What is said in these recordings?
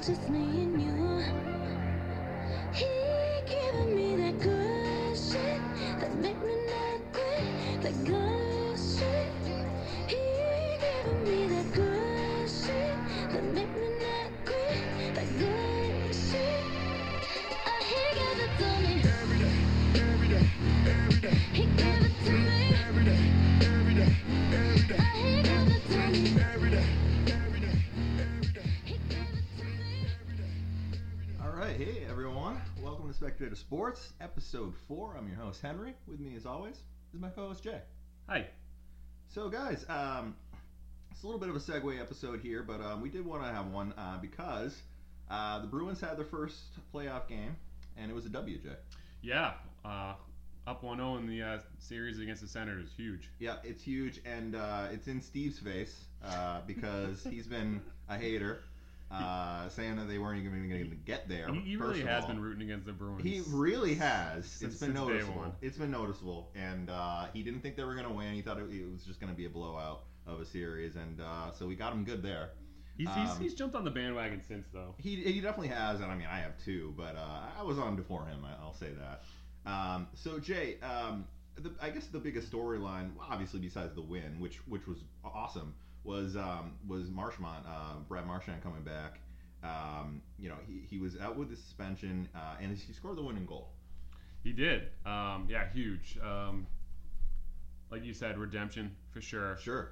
just me and you. He giving me that good shit that make me not quit. That good shit. He giving me that good shit that make me not quit. That good shit. He gave it to me every day, every day, every day. He gave it to me every day, every day, every day. He gave it to me every day, every day, every day. He gave it to me every day. All right, hey everyone, welcome to Spectator Sports, episode 4. I'm your host Henry. With me, as always, is my co-host Jay. Hi. So, guys, it's a little bit of a segue episode here, but we did want to have one because the Bruins had their first playoff game, and it was a W, Jay. Yeah, up 1-0 in the series against the Senators. Huge. Yeah, it's huge, and it's in Steve's face because he's been a hater. Saying that they weren't even going to get there. He really has been rooting against the Bruins. He really has. Since It's been day noticeable. one. It's been noticeable, and he didn't think they were going to win. He thought it was just going to be a blowout of a series, and so we got him good there. He's jumped on the bandwagon since, though. He definitely has, and I mean I have too, but I was on before him. I'll say that. So Jay, I guess the biggest storyline, obviously besides the win, which was awesome, was Marchment, Brad Marchand coming back. He was out with the suspension, and he scored the winning goal. He did. Yeah, huge. Like you said, redemption for sure. Sure.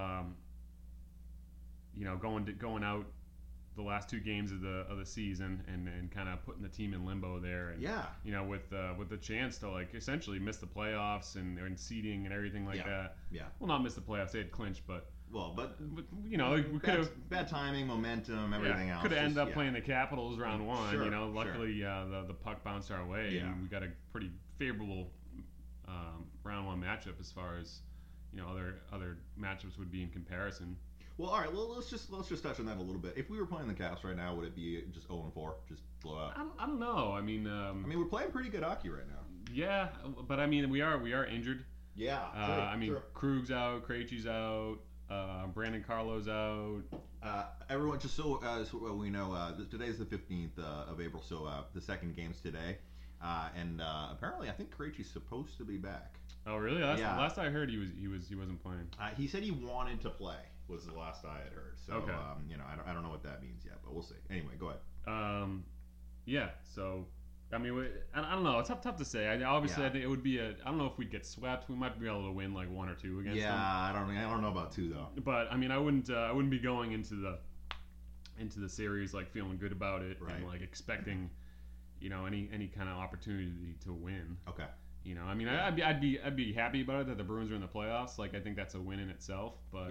Going out the last two games of the season and kind of putting the team in limbo there. And, Yeah. with the chance to like essentially miss the playoffs and seeding and everything like that. Yeah. Well, not miss the playoffs. They had clinched, but. Well, but we could have bad timing, momentum, everything else. Could have ended up yeah. playing the Capitals round one. Sure, Luckily the puck bounced our way, Yeah. and we got a pretty favorable round one matchup as far as other matchups would be in comparison. Well, all right. Well, let's just touch on that a little bit. If we were playing the Caps right now, would it be just 0-4, just blowout? I don't know. I mean, we're playing pretty good hockey right now. Yeah, but I mean, we are injured. Yeah. True. Krug's out, Krejci's out. Brandon Carlo's out. Everyone, just so we know, today's the 15th of April, so the second game's today, and apparently I think Krejci's supposed to be back. Oh, really? Last I heard, he wasn't playing. He said he wanted to play. Was the last I had heard. So okay. I don't know what that means yet, but we'll see. Anyway, go ahead. Yeah. So. I mean, I don't know. It's tough to say. I think it would be I don't know if we'd get swept. We might be able to win like 1 or 2 against them. Yeah, I don't know about 2 though. But I mean, I wouldn't be going into the series like feeling good about it right. and like expecting, any kind of opportunity to win. Okay. I mean, yeah. I'd be happy about it that the Bruins are in the playoffs. Like I think that's a win in itself. But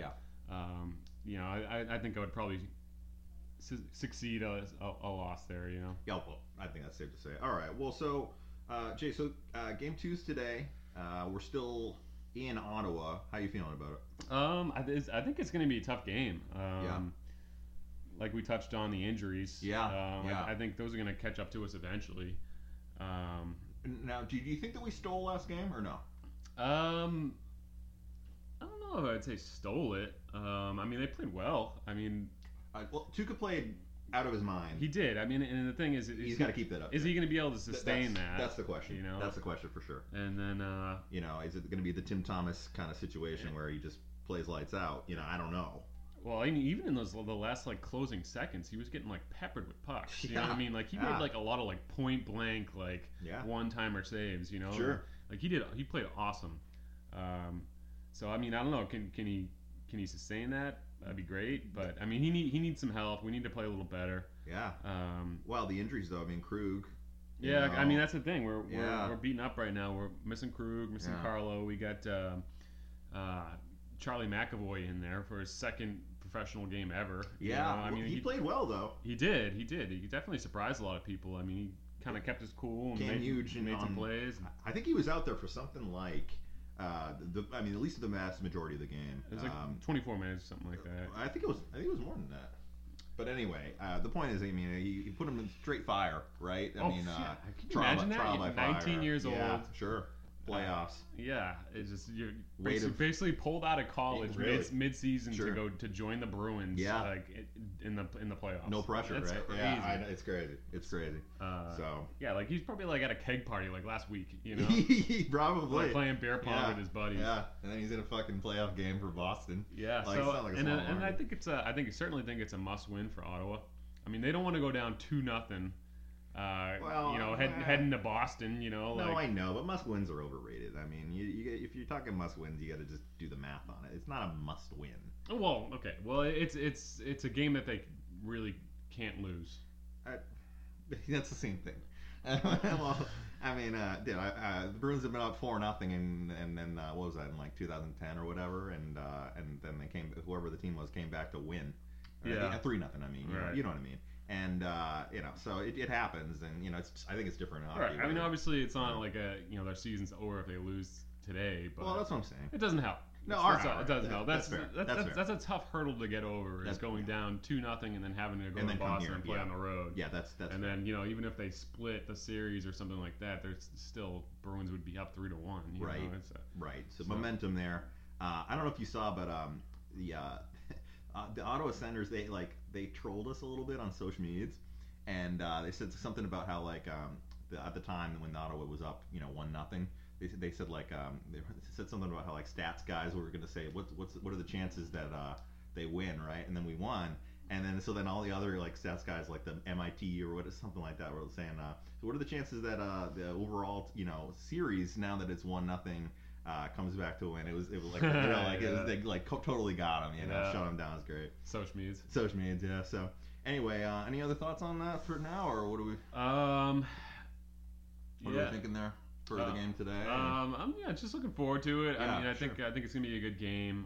I think I would probably succeed a loss there, Yeah, well, I think that's safe to say. All right, well, so Jay, game 2's today. We're still in Ottawa. How you feeling about it? I think it's going to be a tough game. Yeah. Like we touched on the injuries. Yeah. I think those are going to catch up to us eventually. Now, do you think that we stole last game or no? I don't know if I'd say stole it. I mean, they played well. I mean. Tuukka played out of his mind. He did. I mean, and the thing is he's got to keep that up. Is he going to be able to sustain that? That's the question. That's the question for sure. And then, is it going to be the Tim Thomas kind of situation where he just plays lights out? I don't know. Well, I mean, even in the last like closing seconds, he was getting like peppered with pucks. You know what I mean? Like he made like a lot of like point blank like one-timer saves. Sure. Like he played awesome. So I mean, I don't know. Can he sustain that? That'd be great, but I mean, he needs some help. We need to play a little better. Yeah. Well, the injuries though. I mean, Krug. Yeah, I mean that's the thing. We're beaten up right now. We're missing Krug, missing Carlo. We got Charlie McAvoy in there for his second professional game ever. Yeah. I mean, he played well though. He did. He definitely surprised a lot of people. I mean, he kind of kept his cool and made some plays. I think he was out there for something like. At least the vast majority of the game. It was like 24 minutes, something like that. I think it was more than that. But anyway, the point is, I mean, he put him in straight fire, right? Can you imagine that? trial by fire. 19 years old. Yeah, sure. playoffs. Yeah, it's just you're Weight of- basically pulled out of college Really? mid-season Sure. to go to join the Bruins. Yeah. like in the playoffs. No pressure, That's right? Crazy. Yeah, I know, it's crazy. It's crazy. So Yeah, like he's probably like at a keg party like last week, you know, probably like playing beer pong Yeah, with his buddies. Yeah, and then he's in a fucking playoff game for Boston. Yeah, Like, it's so not like a and small I market. think it's a must-win for Ottawa. I mean, they don't want to go down 2-0. Heading to Boston, you know. No, like, I know, but must wins are overrated. I mean, if you're talking must wins, you got to just do the math on it. It's not a must win. Well, okay. Well, it's a game that they really can't lose. That's the same thing. Well, I mean, the Bruins have been up 4-0, and then what was that in like 2010 or whatever, and then whoever the team was came back to win. Yeah. 3-0. I mean, Right. you know what I mean. And so it happens, and I think it's different in hockey. Right. I mean, where- obviously, it's not like their season's over if they lose today, but well, that's what I'm saying. it doesn't help. No, It's- all it's- right, it doesn't help. that's fair. That's fair. That's a tough hurdle to get over. That's- Is going down 2-0 and then having to go And to then come Boston here, and play yeah. on the road. Yeah, that's And then even if they split the series or something like that, there's still Bruins would be up 3-1. Right. You know? It's right. So momentum there. I don't know if you saw, but the Ottawa Senators they trolled us a little bit on social medias, and they said something about how at the time when Ottawa was up 1-0, they said they said something about how stats guys were going to say what are the chances that they win, right? And then we won. And then all the other stats guys like the MIT or something like that were saying, so what are the chances that the overall series, now that it's 1-0, comes back to win? It was like they totally got him, Yeah. shut him down. It's great. social medias. Social media, yeah. So anyway, any other thoughts on that for now, or what are we thinking there for the game today? I'm just looking forward to it. Yeah, I think it's gonna be a good game.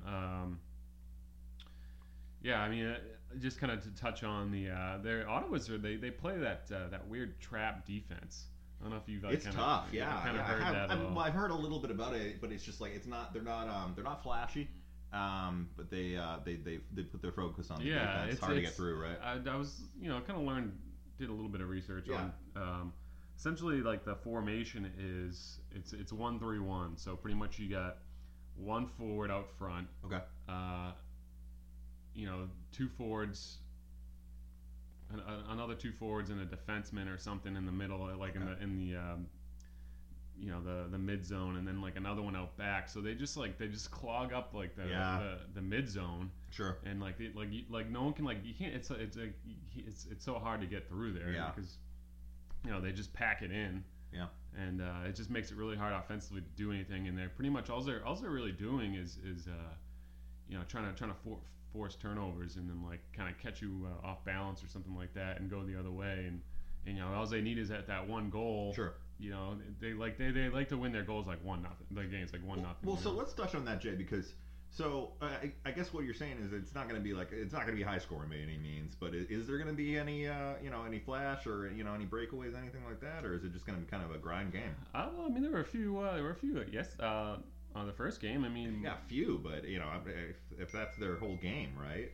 Just kind of to touch on their Ottawa's they play that weird trap defense. I don't know if you've it's tough, yeah. heard that at all. I've heard a little bit about it, but it's just they're not flashy, but they put their focus on the defense. It's hard to get through, right? I was kind of did a little bit of research Yeah. on essentially the formation is it's 1-3-1, so pretty much you got one forward out front. Okay. Two forwards, another two forwards, and a defenseman or something in the middle, the mid zone, and then another one out back. So they just clog up the mid zone. Sure. And no one can you can't. It's so hard to get through there. Yeah. Because they just pack it in. Yeah. And it just makes it really hard offensively to do anything. And they're pretty much all they're really doing is trying to force turnovers and then kind of catch you off balance or something like that and go the other way. And all they need is that one goal. Sure. They like to win their goals 1-0. The game's 1-0. Well, so let's touch on that, Jay, because I guess what you're saying is it's not going to be high scoring by any means, but is there going to be any any flash or any breakaways, anything like that, or is it just going to be kind of a grind game? Well, I mean there were a few. Yes. On the first game, I mean, yeah, few, but if that's their whole game, right?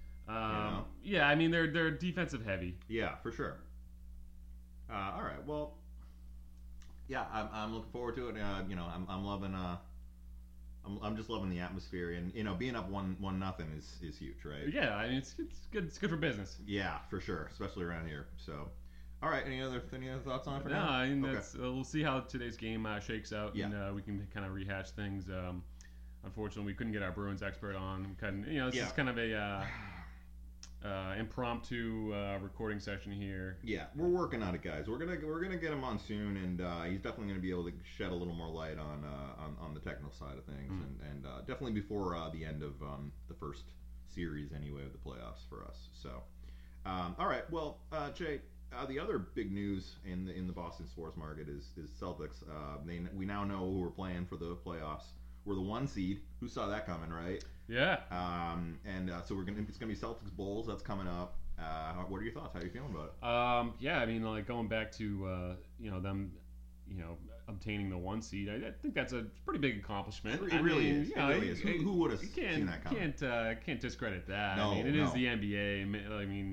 Yeah, I mean they're defensive heavy. Yeah, for sure. All right, well, yeah, I'm looking forward to it. I'm loving. I'm just loving the atmosphere, and being up 1-0 is huge, right? Yeah, I mean it's good. It's good for business. Yeah, for sure, especially around here. So, all right, any other thoughts on it for no, now? I mean Okay. we'll see how today's game shakes out, Yeah. and we can kind of rehash things. Unfortunately, we couldn't get our Bruins expert on. This is kind of a impromptu recording session here. Yeah, we're working on it, guys. We're gonna get him on soon, and he's definitely gonna be able to shed a little more light on the technical side of things, and definitely before the end of the first series anyway of the playoffs for us. So, all right, well, Jay, the other big news in the Boston sports market is Celtics. We now know who we're playing for the playoffs. We're the 1 seed. Who saw that coming, right? Yeah. So it's gonna be Celtics Bulls. That's coming up. What are your thoughts? How are you feeling about it? Yeah, I mean, going back to them, obtaining the 1 seed. I think that's a pretty big accomplishment. It really is. It really is. Who would have seen that coming? Can't discredit that. No, I mean, it is no. the NBA. I mean,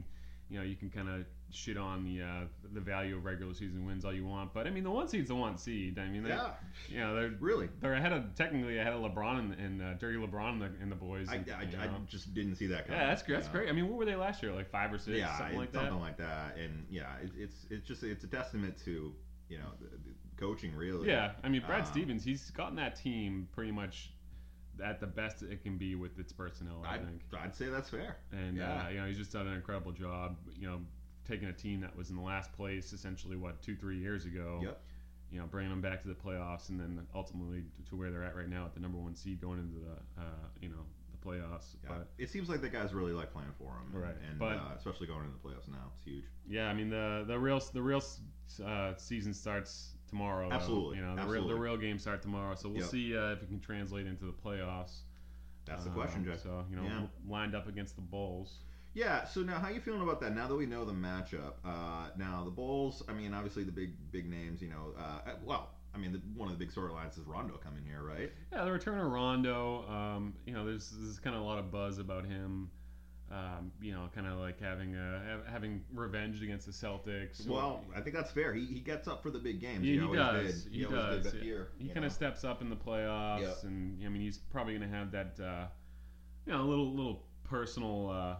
you know, you can kind of shit on the value of regular season wins all you want, but I mean the 1 seed's the 1 seed. I mean, you know, they're technically ahead of LeBron and Dirty LeBron and the boys. I just didn't see that coming. Yeah, that's great. That's great. I mean, what were they last year? Like 5 or 6, something like that. Something like that. And yeah, it's a testament to, you know, the coaching really. Yeah, I mean Brad Stevens, he's gotten that team pretty much at the best it can be with its personnel. I think I'd say that's fair. And you know, he's just done an incredible job. You know, taking a team that was in the last place essentially 2-3 years ago. Yep. You know, bringing them back to the playoffs, and then ultimately to where they're at right now at the number 1 seed going into the you know, the playoffs. Yeah. But it seems like the guys really like playing for him, right? And but, especially going into the playoffs now, it's huge. Yeah, I mean the real season starts tomorrow. Absolutely. You know, the real games start tomorrow, so we'll see if it can translate into the playoffs. That's the question, Jeff. So, you know, lined up against the Bulls. Yeah, so now how you feeling about that? Now that we know the matchup, now the Bulls, I mean, obviously the big names, you know, well, I mean, one of the big storylines is Rondo coming here, right? Yeah, the return of Rondo. You know, there's kind of a lot of buzz about him. You know, kind of like having revenge against the Celtics. Well, I think that's fair. He gets up for the big games. Yeah, he does. He always did that here. He kind of steps up in the playoffs, and I mean, he's probably going to have that, you know, little personal.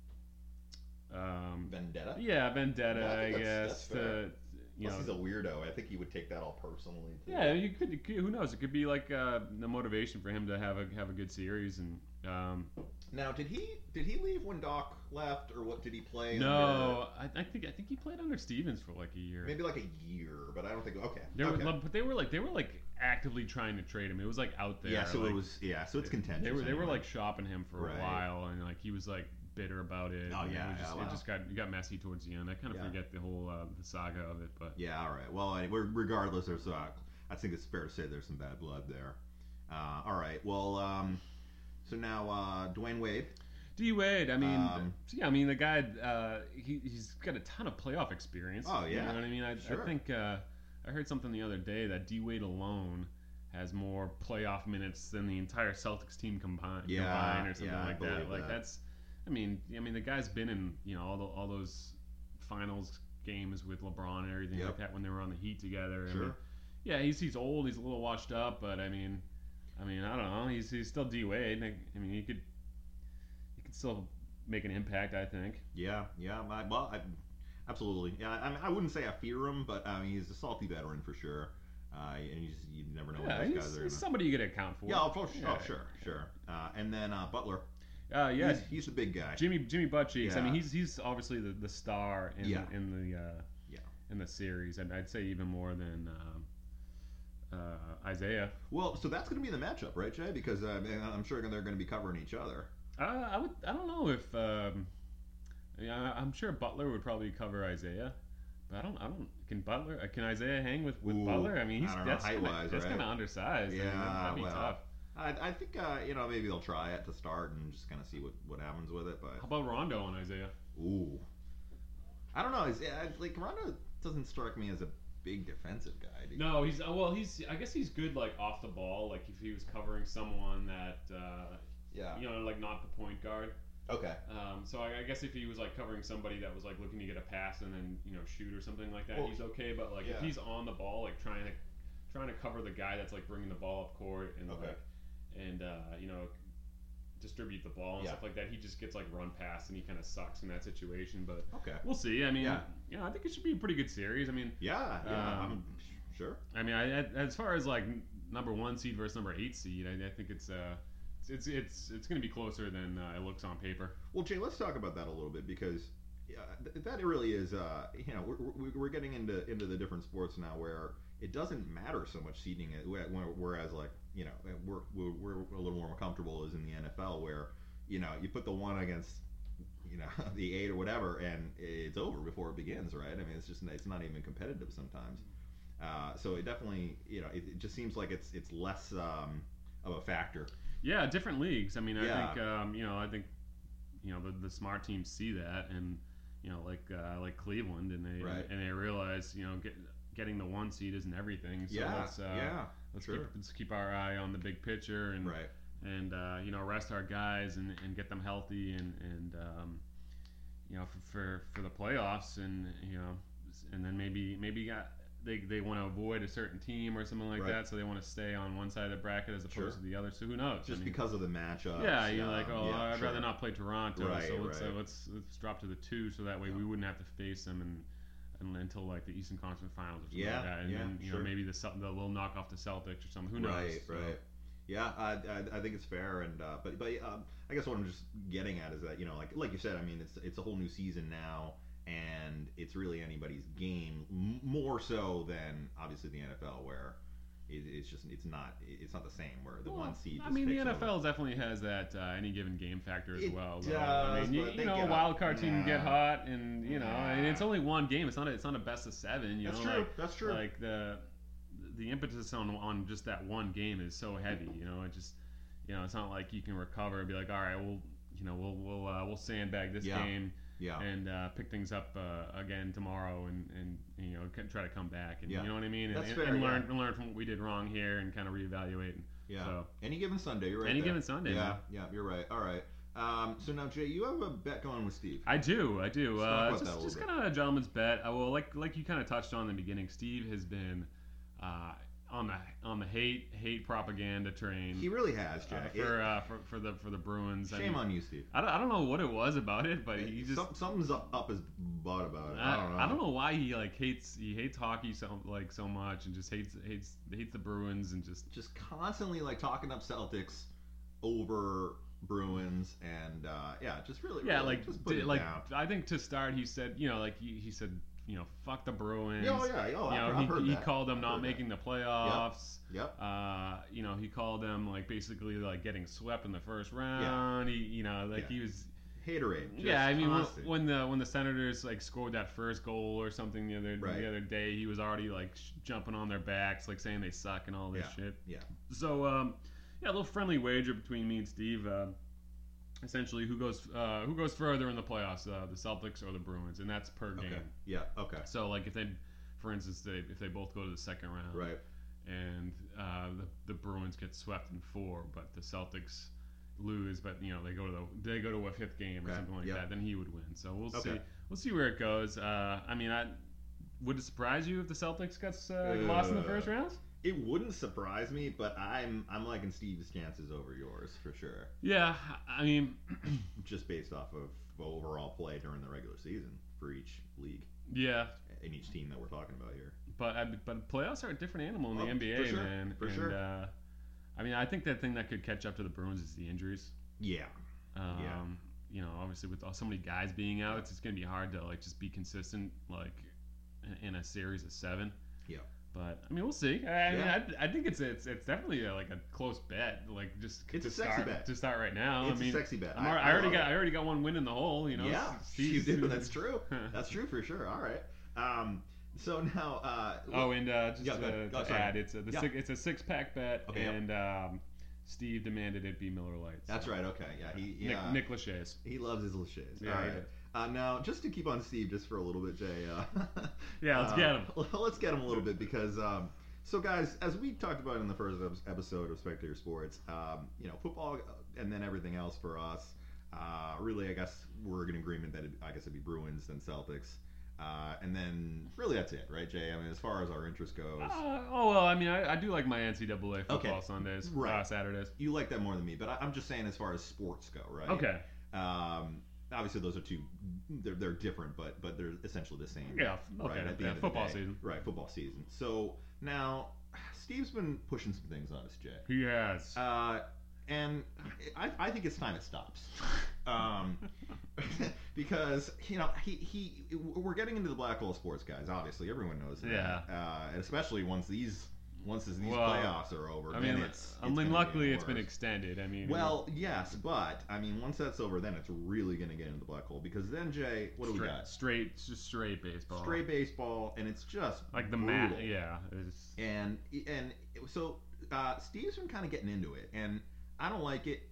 Vendetta? Yeah, vendetta, I guess. That's fair. You know, he's a weirdo. I think he would take that all personally. Too. Yeah, you could. Who knows? It could be like the motivation for him to have a good series. And now, did he leave when Doc left, or what? Did he play? No, I think he played under Stevens for like a year. Maybe like a year, but I don't think. Okay. But they were like actively trying to trade him. It was like out there. Yeah, so it was. Yeah, so it's contentious. They were like shopping him for a while, and like he was like bitter about it. Oh yeah, it just got messy towards the end. I kind of forget the whole the saga of it, but yeah, all right. Well, anyway, regardless, there's I think it's fair to say there's some bad blood there. All right. Well, so now Dwayne Wade. D Wade. I mean, I mean the guy. He's got a ton of playoff experience. Oh yeah. You know what I mean? I think I heard something the other day that D Wade alone has more playoff minutes than the entire Celtics team combined or something like that. Like that's. I mean, the guy's been in, you know, all those finals games with LeBron and everything like that when they were on the Heat together. Sure. I mean, yeah, he's old, he's a little washed up, but I mean, I don't know, he's still D Wade. I mean, he could still make an impact, I think. Yeah. Absolutely. Yeah, I mean, I wouldn't say I fear him, but I mean, he's a salty veteran for sure. And you never know when those guys are. He's somebody you got to account for. Yeah, sure. And then Butler. Yeah, he's the big guy. Jimmy Buttcheeks. Yeah. I mean, he's obviously the star in the series, and I'd say even more than Isaiah. Well, so that's going to be the matchup, right, Jay? Because I'm sure they're going to be covering each other. I don't know if I'm sure Butler would probably cover Isaiah, but can Isaiah hang with Butler? I mean, that's kind of undersized. Yeah, I mean, that'd be tough. I think you know, maybe they'll try it to start and just kind of see what happens with it. But how about Rondo and Isaiah? Ooh, I don't know. Like Rondo doesn't strike me as a big defensive guy. No, he's I guess he's good like off the ball. Like if he was covering someone that you know, like not the point guard. Okay. So I guess if he was like covering somebody that was like looking to get a pass and then, you know, shoot or something like that, he's okay. But like if he's on the ball, like trying to cover the guy that's like bringing the ball up court and you know, distribute the ball and stuff like that, he just gets like run past and he kind of sucks in that situation. But we'll see. I mean, you know, I think it should be a pretty good series. I mean, I'm sure. I mean, as far as like number 1 seed versus number 8 seed, I think it's going to be closer than it looks on paper. Well, Jay, let's talk about that a little bit because that really is. You know, we're getting into the different sports now where it doesn't matter so much seeding it. Whereas, like, you know, we're a little more comfortable as in the NFL where, you know, you put the 1 against, you know, the 8 or whatever, and it's over before it begins, right? I mean, it's not even competitive sometimes. So it definitely, you know, it just seems like it's less of a factor. Yeah, different leagues. I mean, I think the smart teams see that, and you know, like Cleveland, and they realize, you know, getting the 1 seed isn't everything. So let's keep our eye on the big picture and you know, rest our guys and get them healthy and you know, for the playoffs, and and then maybe they want to avoid a certain team or something like that, so they want to stay on one side of the bracket as opposed to the other. So who knows? Just because of the matchup. Yeah, you're like, I'd rather not play Toronto, Right, so let's drop to the 2, so that way we wouldn't have to face them and until like the Eastern Conference Finals or something like that, and then know maybe they'll knock off the Celtics or something. Who knows? Right. Yeah, I think it's fair, and but I guess what I'm just getting at is that like you said, I mean it's a whole new season now, and it's really anybody's game more so than obviously the NFL where it's not the same where the one seed. I mean the NFL definitely has that any given game factor as well. Does, I mean a wild card team can get hot, and and it's only one game. It's not a best of 7. That's true. Like the impetus on just that one game is so heavy. It just it's not like you can recover and be like, all right, we'll sandbag this game. Yeah. And pick things up again tomorrow, and try to come back, and you know what I mean, and learn from what we did wrong here, and kind of reevaluate. Yeah. So, any given Sunday, you're right. Any given Sunday. Yeah. Man. Yeah, you're right. All right. So now, Jay, you have a bet going with Steve. I do. Just kind of a gentleman's bet. Well, like you kind of touched on in the beginning, Steve has been on the hate propaganda train. He really has, Jay. For the Bruins. Shame on you, Steve. I don't know what it was about it, but he just something's up his butt about it. I don't know. I don't know why he hates hockey so much, and just hates the Bruins, and just constantly talking up Celtics over Bruins, and just really just put it down. I think to start he said he said fuck the Bruins. I've heard he that. called them not making the playoffs. Yep. He called them basically getting swept in the first round. Yeah. He was haterade. Yeah, I mean when the Senators scored that first goal or something the other day, he was already jumping on their backs, saying they suck and all this shit. Yeah. So a little friendly wager between me and Steve. Essentially, who goes further in the playoffs, the Celtics or the Bruins, and that's per game. Yeah. Okay. So if they, for instance, if they both go to the second round, right, and the Bruins get swept in 4, but the Celtics lose, but they go to a 5th game or something like that, then he would win. So we'll see. We'll see where it goes. I mean, would it surprise you if the Celtics got lost in the first round? It wouldn't surprise me, but I'm liking Steve's chances over yours for sure. Yeah, I mean, just based off of overall play during the regular season for each league. Yeah, and each team that we're talking about here. But playoffs are a different animal in the NBA, for sure, man. For sure. I mean, I think the thing that could catch up to the Bruins is the injuries. Yeah. Obviously with so many guys being out, it's going to be hard to just be consistent in a series of 7. Yeah. But I mean, we'll see. I think it's definitely a close bet. It's a sexy bet to start right now. It's a sexy bet. I already got one win in the hole. Yeah, you do. That's true. That's true for sure. All right. So now. To add, it's a 6-pack bet, and Steve demanded it be Miller Lite. So. That's right. Okay. Nick Lachey's. He loves his Lachey's. Yeah. All right. Now, just to keep on Steve just for a little bit, Jay. Let's get him. Let's get him a little bit because, so guys, as we talked about in the first episode of Spectator Sports, football and then everything else for us, really, I guess we're in agreement that it'd be Bruins then Celtics. And then really that's it, right, Jay? I mean, as far as our interest goes. I mean, I do like my NCAA football Sundays, Saturdays. You like that more than me, but I'm just saying as far as sports go, right? Okay. Obviously, those are two. They're different, but they're essentially the same. Yeah. Okay. Right, at the end of football the day. season. Right, football season. So now, Steve's been pushing some things on us, Jay. He has. And I think it's time it stops. Because we're getting into the black hole of sports, guys. Obviously, everyone knows that. Yeah. And especially once these playoffs are over. I mean, luckily it's been extended. I mean, well, yes, but I mean, once that's over, then it's really going to get into the black hole because then, Jay, what do we got? Straight baseball. Straight baseball, and it's just like the brutal. Yeah. And so Steve's been kind of getting into it, and I don't like it.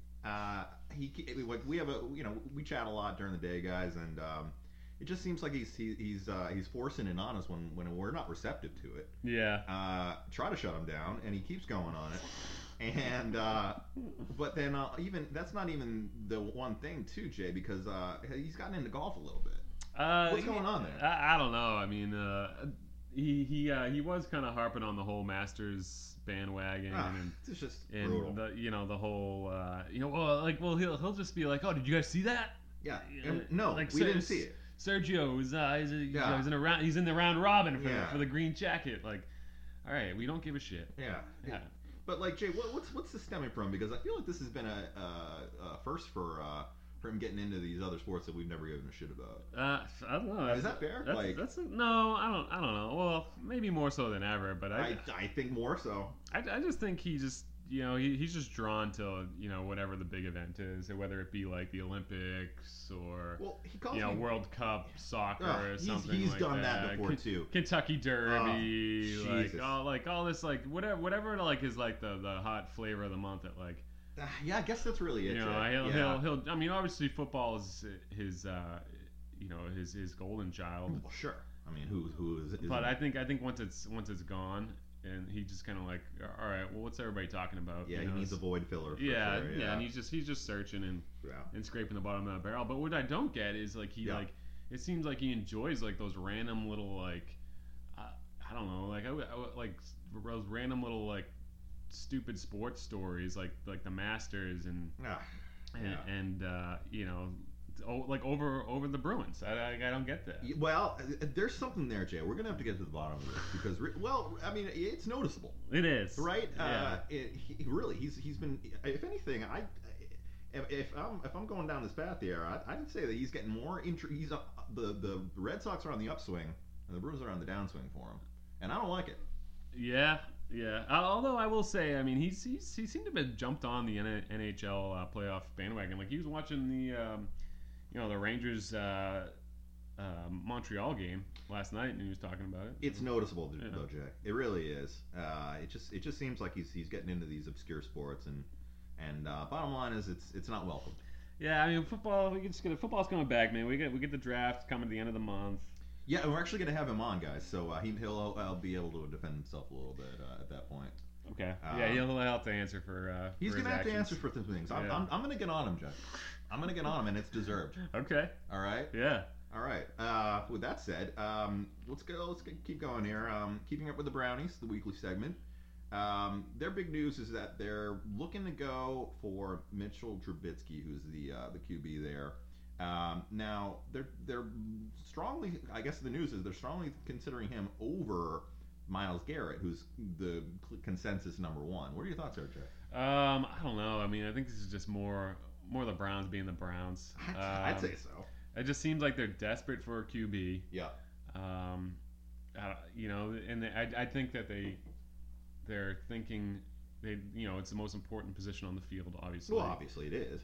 We chat a lot during the day, guys, and it just seems like he's forcing it on us when we're not receptive to it. Yeah. Try to shut him down, and he keeps going on it. And but then even that's not even the one thing too, Jay, because he's gotten into golf a little bit. What's going on there? I don't know. I mean, he was kind of harping on the whole Masters bandwagon, and it's just and brutal. the whole he'll just be like, oh, did you guys see that? Yeah. No, like, we didn't see it. Sergio he's in the round robin for the green jacket. Like, all right, we don't give a shit. Yeah. But like Jay, what's this stemming from? Because I feel like this has been a first for him getting into these other sports that we've never given a shit about. I don't know. Is that fair? No, I don't know. Well, maybe more so than ever, but I think more so. I just think he just he's just drawn to whatever the big event is, whether it be like the Olympics or World Cup soccer or something. He's like done that before too. Kentucky Derby, all this whatever is like the hot flavor of the month at like. Yeah, I guess that's really it. He'll. I mean, obviously, football is his golden child. Well, sure. I mean, who is? But I think once it's gone, and he just kind of like, all right, well, what's everybody talking about? Yeah, he needs a void filler. Yeah, and he's just searching and scraping the bottom of the barrel. But what I don't get is like it seems like he enjoys like those random little like, I don't know, like like those random little like stupid sports stories like the Masters and like over the Bruins. I don't get that. Well, there's something there, Jay. We're gonna have to get to the bottom of this because I mean it's noticeable. It is, right? Yeah. He's been, if anything, if I'm going down this path here, I'd say that he's getting more he's the Red Sox are on the upswing and the Bruins are on the downswing for him, and I don't like it. Yeah. Although I will say, I mean, he seemed to have been jumped on the NHL playoff bandwagon. Like he was watching the Rangers Montreal game last night, and he was talking about it. It's noticeable, though, Jay. It really is. It just seems like he's getting into these obscure sports, and bottom line is it's not welcome. Yeah, I mean, football's coming back, man. We get the draft coming at the end of the month. Yeah, and we're actually going to have him on, guys. So he'll be able to defend himself a little bit at that point. Okay. He'll have to answer for. He's going to have to answer for some things. I'm going to get on him, Jeff. I'm going to get on him, and it's deserved. Okay. All right. Yeah. All right. With that said, let's keep going here. Keeping up with the Brownies, the weekly segment. Their big news is that they're looking to go for Mitchell Trubisky, who's the QB there. Now they're strongly. I guess the news is they're strongly considering him over Myles Garrett, who's the consensus number one. What are your thoughts there, Jay? I don't know. I mean, I think this is just more the Browns being the Browns. I'd say so. It just seems like they're desperate for a QB. Yeah. And I think that they're thinking it's the most important position on the field, obviously. Well, obviously it is.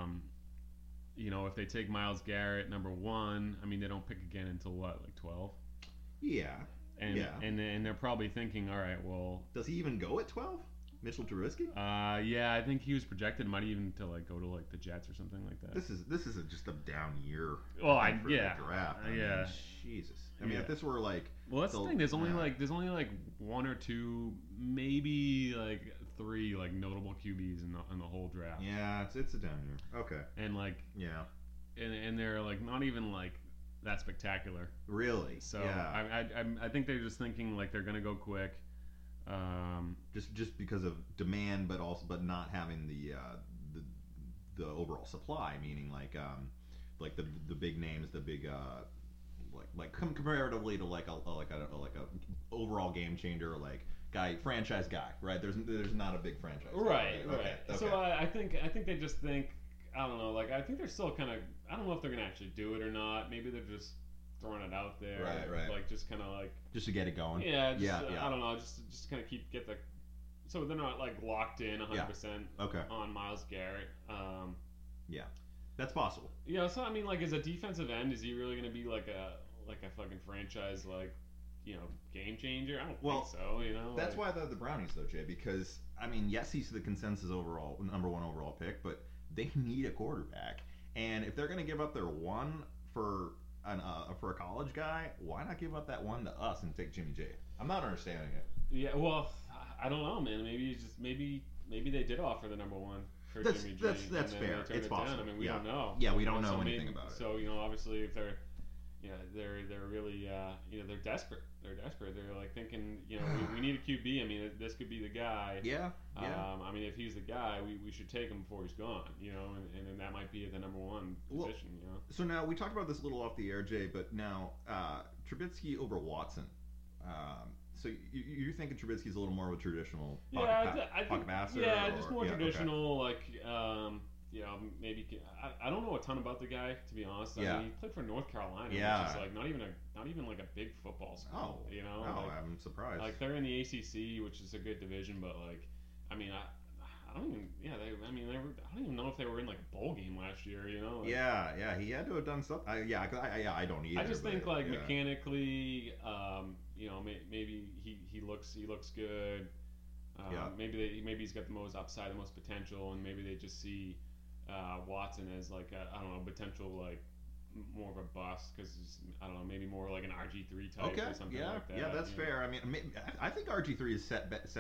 If they take Myles Garrett number one, I mean they don't pick again until what, like 12? Yeah. And they're probably thinking, all right, well, does he even go at 12? Mitchell Trubisky? Yeah, I think he was projected might even to like go to like the Jets or something like that. This is just a down year. Well, for the draft. I mean, Jesus. I mean, if this were like, well, that's the thing. There's only like one or two, maybe like three like notable QBs in the whole draft. Yeah, it's a down year. Okay. And like and they're like not even like that spectacular. Really? So I think they're just thinking like they're gonna go quick. Just because of demand, but not having the overall supply, meaning like the big names, the big like comparatively to like a overall game changer, like franchise guy, right? There's not a big franchise guy, right. Okay. So I think they just think, I don't know, like I think they're still kind of, I don't know if they're gonna actually do it or not. Maybe they're just throwing it out there, right. Like just kind of like just to get it going. Yeah. I don't know, just kind of get the, so they're not like locked in 100% on Myles Garrett. Yeah, that's possible. Yeah, so I mean, like as a defensive end, is he really gonna be like a fucking franchise game changer? I don't think so. That's why the Brownies though, Jay, because I mean, yes, he's the consensus overall number one overall pick, but they need a quarterback, and if they're gonna give up their one for a college guy, why not give up that one to us and take Jimmy G? I'm not understanding it. Yeah, well, I don't know, man. Maybe they did offer the number one for Jimmy G. That's fair. It's possible. I mean, we don't know. Yeah, we don't know anything about it. So obviously, if they're they're really they're desperate. They're desperate. They're like thinking, we need a QB. I mean, this could be the guy. Yeah. I mean, if he's the guy, we should take him before he's gone. And then that might be at the number one position. So now we talked about this a little off the air, Jay, but now Trubisky over Watson. So you're thinking Trubisky's a little more of a traditional pocket passer? Yeah, just more traditional, okay. Maybe I don't know a ton about the guy, to be honest. I mean, he played for North Carolina, which is like not even like a big football school. I'm surprised. Like they're in the ACC, which is a good division, but like, I mean, I don't even. Yeah, I don't even know if they were in like a bowl game last year. Like, he had to have done something. I don't either. I just think mechanically, maybe he looks good. Maybe he's got the most upside, the most potential, and maybe they just see Watson as like I don't know, potential like more of a bust because I don't know, maybe more like an RG3 type or something like that. Yeah, that's fair. I mean, I think RG3 has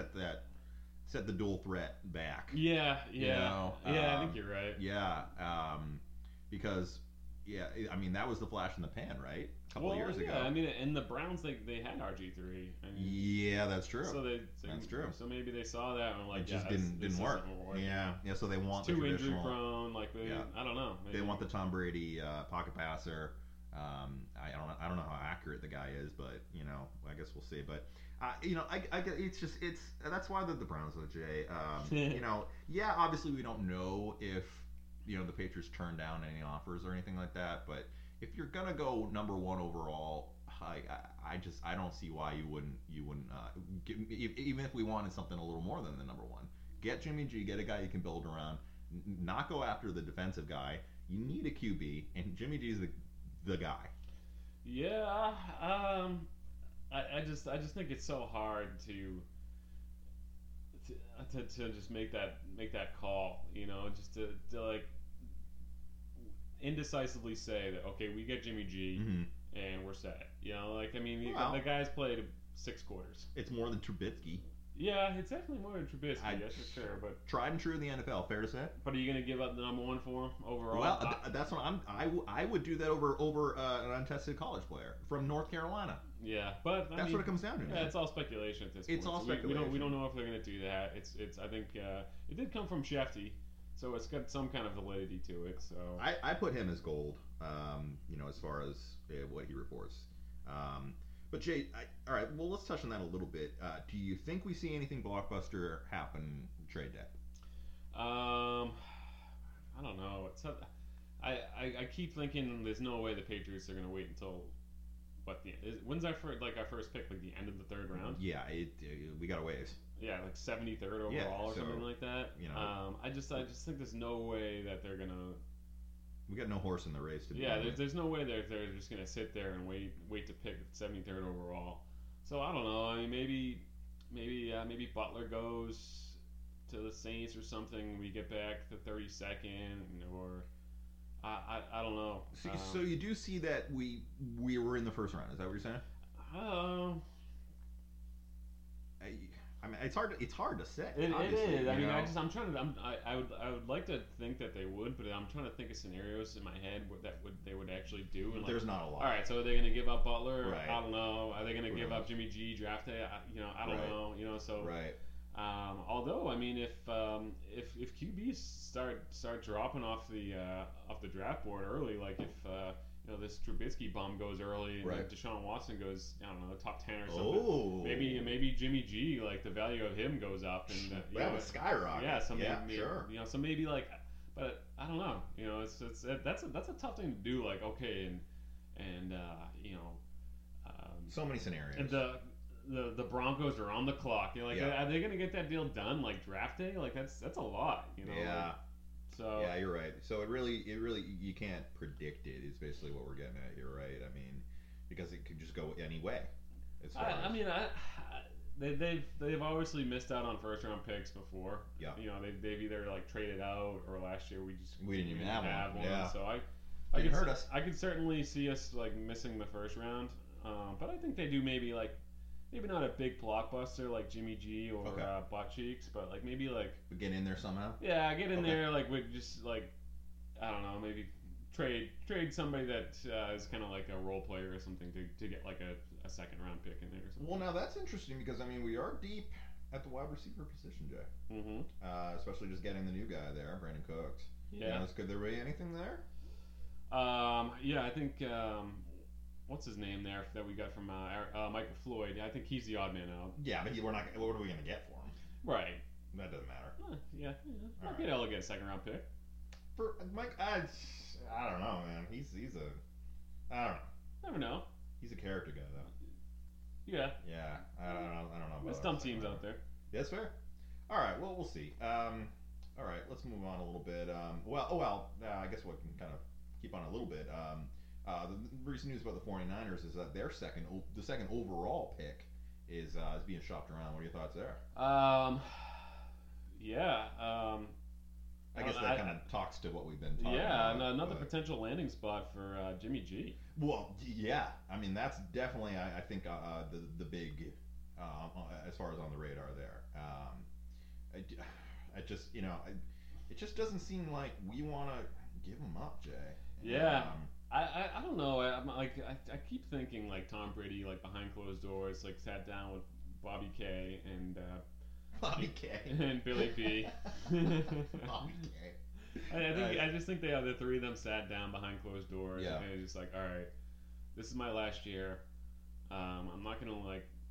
set the dual threat back. Yeah, I think you're right. Yeah, because I mean that was the flash in the pan, right? A couple of years ago. I mean, and the Browns they had RG3. Yeah, that's true. That's true. So maybe they saw that and were like, it just didn't work. Yeah. So they want too the traditional, injury prone. Like I don't know. Maybe. They want the Tom Brady pocket passer. I don't know how accurate the guy is, but I guess we'll see. But I get it's that's why the Browns with Jay. Obviously we don't know if the Patriots turn down any offers or anything like that, but if you're gonna go number one overall, I don't see why you wouldn't even if we wanted something a little more than the number one. Get Jimmy G, get a guy you can build around, not go after the defensive guy. You need a QB, and Jimmy G's the guy. Yeah, I just think it's so hard to just make that call, just to like indecisively say that okay, we get Jimmy G and we're set. The guy's played 6 quarters. It's more than Trubisky. Yeah, it's definitely more than Trubisky. That's for sure. But tried and true in the NFL. Fair to say. But are you going to give up the number one for him overall? Well, that's what I would do that over an untested college player from North Carolina. Yeah, but that's what it comes down to. Yeah, it's all speculation at this point. It's all speculation. We don't know if they're going to do that. It's I think it did come from Shefty, so it's got some kind of validity to it. So I put him as gold. As far as what he reports. But Jay, all right. Well, let's touch on that a little bit. Do you think we see anything blockbuster happen trade day? I don't know. I keep thinking there's no way the Patriots are going to wait until when's our first pick, like the end of the 3rd round? Yeah, we got a ways. Yeah, like 73rd overall or something like that. I just think there's no way that they're gonna. We got no horse in the race to be. Yeah, there's no way they're just gonna sit there and wait to pick 73rd overall. So I don't know. I mean, maybe Butler goes to the Saints or something. We get back the 32nd, or I don't know. So you do see that we were in the first round. Is that what you're saying? I mean, it's hard to say. It is. I mean, I'm trying to. I would like to think that they would, but I'm trying to think of scenarios in my head they would actually do. And there's not a lot. All right, so are they going to give up Butler? Right. I don't know. Are they going to give up Jimmy G draft day? I don't know. So. Right. Although I mean, if QBs start dropping off the draft board early, like if this Trubisky bum goes early and Deshaun Watson goes, I don't know, top 10 or something. Oh. Maybe Jimmy G, like the value of him goes up and would skyrocket. Yeah, sure. So maybe like, but I don't know. That's a tough thing to do. Like okay, and so many scenarios. And the Broncos are on the clock. Are they going to get that deal done like draft day? Like that's a lot. Yeah. So yeah, you're right. So it really you can't predict it. Is basically what we're getting at here, right? I mean, because it could just go any way. They've obviously missed out on 1st round picks before. Yeah. They've either like traded out or last year we didn't even have one. Yeah. So I could certainly see us like missing the 1st round. But I think they do maybe not a big blockbuster like Jimmy G or Butt Cheeks, but like maybe like get in there somehow. Yeah, get in there like with just like I don't know, maybe trade somebody that is kind of like a role player or something to get like a second round pick in there or something. Well, now that's interesting because I mean we are deep at the wide receiver position, Jay. Mm-hmm. Especially just getting the new guy there, Brandon Cooks. Yeah. Could there be anything there? Yeah, I think what's his name there that we got from Michael Floyd. I think he's the odd man out. Yeah, but we're not. What are we gonna get for him? Right. That doesn't matter. Yeah. All I'll right. get a second round pick. For Mike, I don't know, man. He's a I don't know. Never know. He's a character guy though. Yeah. Yeah, I don't know. About There's that some second teams round. out there. Yeah, that's fair. All right, well, we'll see. All right, let's move on a little bit. I guess we can kind of keep on a little bit. The recent news about the 49ers is that their the second overall pick is being shopped around. What are your thoughts there? Yeah. I guess that kind of talks to what we've been talking yeah, about. another potential landing spot for Jimmy G. Well, yeah. I mean, that's definitely, I think, the big, as far as on the radar there. I just, it just doesn't seem like we want to give him up, Jay. Yeah. I don't know. I keep thinking like Tom Brady, like behind closed doors, like sat down with Bobby K and Bobby K and Billy B. Bobby K. I just think the three of them sat down behind closed doors and it's just like, all right, this is my last year. I'm not gonna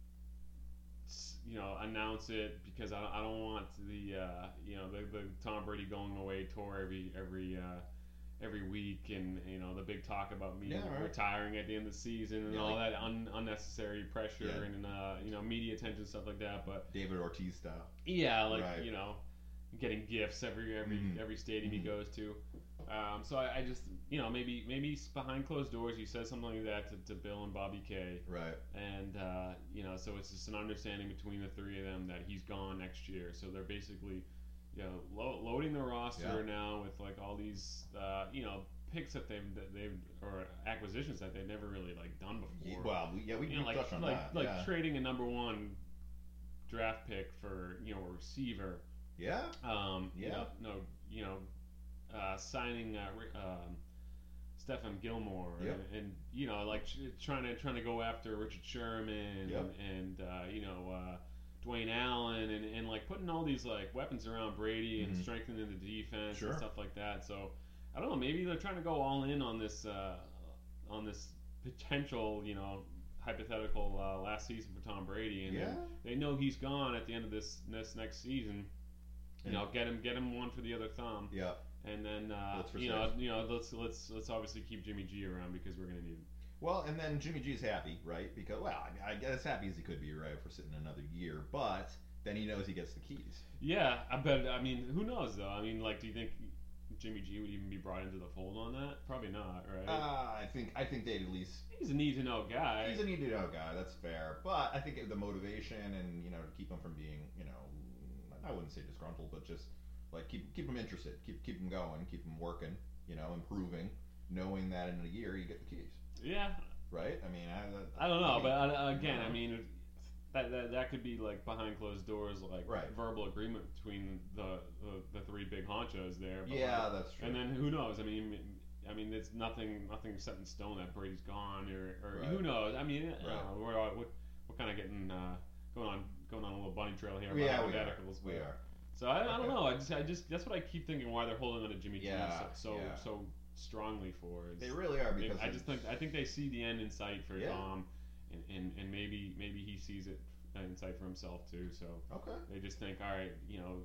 announce it because I don't want the Tom Brady going away tour every week and the big talk about me retiring at the end of the season and all that unnecessary pressure and media attention, stuff like that. But David Ortiz style. Yeah, getting gifts every stadium he goes to. So I just maybe behind closed doors he says something like that to Bill and Bobby K. Right. And so it's just an understanding between the three of them that he's gone next year. So they're basically loading the roster now with like all these picks that they've or acquisitions that they've never really like done before. Well, we touched on that. Like trading a number one draft pick for a receiver. Yeah. Signing Stephon Gilmore and trying to go after Richard Sherman and Dwayne Allen and like putting all these like weapons around Brady and strengthening the defense and stuff like that. So I don't know, maybe they're trying to go all in on this potential hypothetical last season for Tom Brady, and they know he's gone at the end of this next season. Get him one for the other thumb. Yeah. And then let's obviously keep Jimmy G around because we're gonna need him. Well, and then Jimmy G's happy, right? Because I guess as happy as he could be, right, for sitting another year, but then he knows he gets the keys. Yeah, I mean, who knows though? I mean, like, do you think Jimmy G would even be brought into the fold on that? Probably not, right? I think they'd at least. He's a need-to-know guy. He's a need-to-know guy. That's fair, but I think the motivation and to keep him from being I wouldn't say disgruntled, but just like keep him interested, keep him going, keep him working, improving, knowing that in a year you get the keys. Yeah. Right. I mean, I don't know, but again, I mean, that could be like behind closed doors, like verbal agreement between the three big honchos there. But that's true. And then who knows? I mean, it's nothing set in stone that Brady's gone or who knows? I mean, we're kind of getting going on a little bunny trail here. Yeah, hypotheticals. We are. So I don't know. I just that's what I keep thinking. Why they're holding on to Jimmy G so strongly for. They really are because I think they see the end in sight for Tom, and maybe he sees it in sight for himself too. So they just think, all right,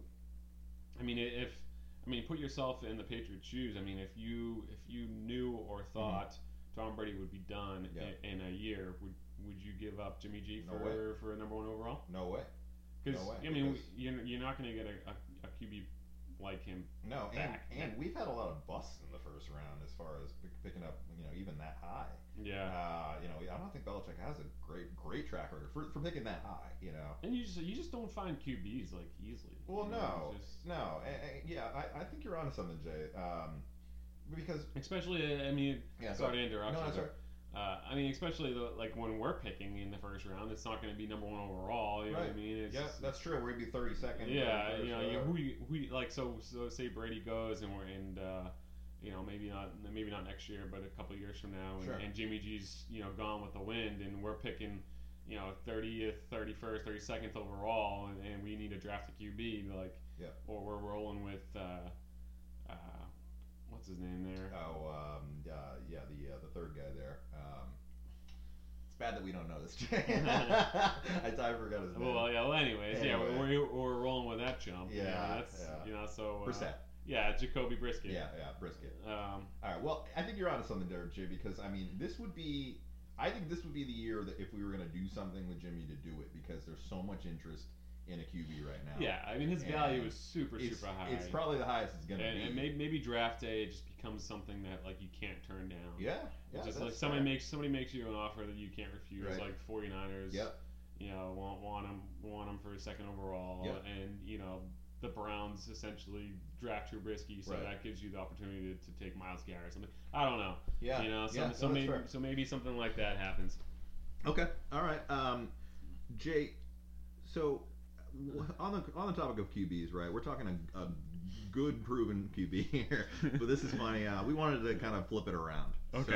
put yourself in the Patriots' shoes. I mean, if you knew or thought Tom Brady would be done in a year, would you give up Jimmy G for a number one overall? No way. Because you're not going to get a QB like him. No, and we've had a lot of busts in the first round as far as picking up even that high. Yeah. I don't think Belichick has a great track record for picking that high. And you just don't find QBs like easily. Well, no. I think you're onto something, Jay. Because especially, sorry to interrupt. No, that's right. Especially when we're picking in the first round, it's not going to be number one overall. You know what I mean? That's true. We'd be 32nd. Yeah, who like so say Brady goes and maybe not next year, but a couple years from now, Sure. and Jimmy G's gone with the wind, and we're picking 30th, 31st, 32nd overall, and we need to draft a QB Yeah. or we're rolling with what's his name there? Oh, yeah, the third guy there. It's bad that we don't know this. I forgot his name. Well, anyways, Anyway. we're rolling with that jump. So Brissett. Yeah, Jacoby Brisket. Yeah, Brisket. Um, All right. Well, I think you're onto something there, Jay, because I think this would be the year that if we were going to do something with Jimmy to do it, because there's so much interest in a QB right now. yeah, I mean his value is super high. It's probably the highest it's going to be. And maybe draft day just becomes something that you can't turn down. Yeah. Just that's somebody fair. makes you an offer that you can't refuse, Right. like 49ers. Yep. Want him for a second overall, Yep. and the Browns essentially draft Trubisky, so Right. that gives you the opportunity to take Myles Garrett or something. I don't know. Yeah. So maybe something like that happens. Okay. All right. Jay, so on the topic of QBs, right? We're talking a good proven QB here, but this is funny. We wanted to kind of flip it around. Okay.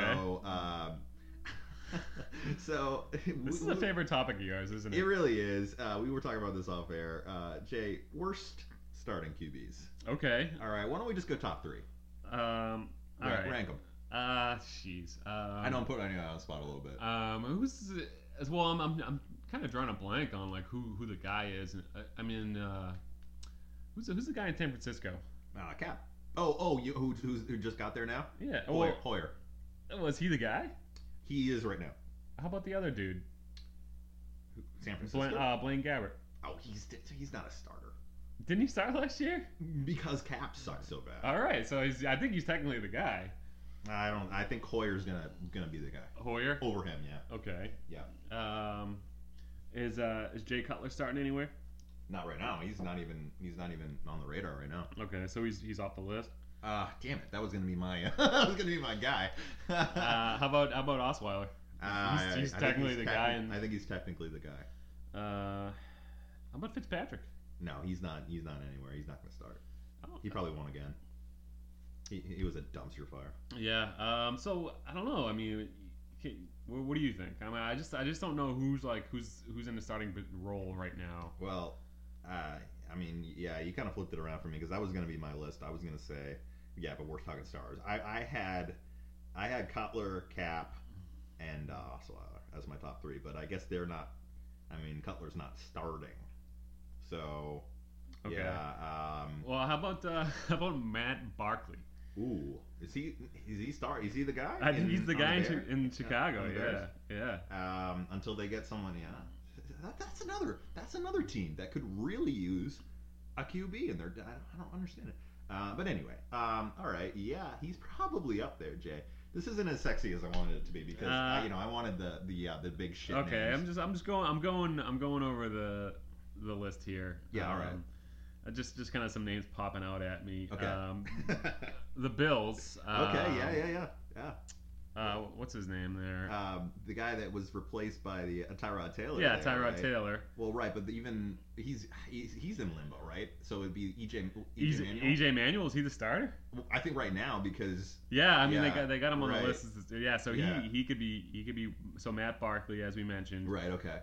So This is a favorite topic of yours, isn't it? It really is. We were talking about this off air. Jay, worst starting QBs. Okay. All right. Why don't we just go top three? All right. Rank them. Jeez. I know I'm putting you on the spot a little bit. Who's as well? I'm kind of drawing a blank on who the guy is. I mean, who's the guy in San Francisco? Cap. Who just got there now? Yeah. Hoyer. Was he the guy? He is right now. How about the other dude? San Francisco. Blaine Gabbert. Oh, he's not a starter Didn't he start last year? because Cap sucks so bad. All right, so I think he's technically the guy. I think Hoyer's gonna be the guy Hoyer. over him. Yeah. Okay. Yeah. Is Jay Cutler starting anywhere? Not right now. He's not even on the radar right now. Okay, so he's off the list. Damn it! That was gonna be my guy. How about Osweiler? He's technically the guy. I think he's technically the guy. How about Fitzpatrick? No, he's not. He's not anywhere. He's not gonna start. Oh, He probably won't again. He was a dumpster fire. Yeah. So I don't know. I mean, what do you think? I mean, I just don't know who's in the starting role right now. Well, I mean, yeah, you kind of flipped it around for me because that was going to be my list. I was going to say, yeah, but we're talking stars. I had Cutler, Cap, and Osweiler as my top three, but I guess they're not. I mean, Cutler's not starting, so Okay. yeah. Well, how about Matt Barkley? Ooh, is he the guy? I think he's the guy in Bears? Chicago. On the Bears? Yeah. Until they get someone, that's another team that could really use a QB in there. I don't understand it. But anyway, all right, yeah, he's probably up there, Jay. This isn't as sexy as I wanted it to be because I wanted the big shit. Okay, names. I'm going over the list here. Yeah, all right. Just kind of some names popping out at me. Okay. The Bills. Okay. Yeah. What's his name there? The guy that was replaced by the Tyrod Taylor. Yeah, there, Tyrod right? Taylor. Well, right, but even he's in limbo, right? So it'd be EJ Manuel. EJ Manuel, is he the starter? Well, I think right now because Yeah, I mean Yeah, they got him on right. the list. Yeah, so Yeah. he could be. So Matt Barkley, as we mentioned. right, okay.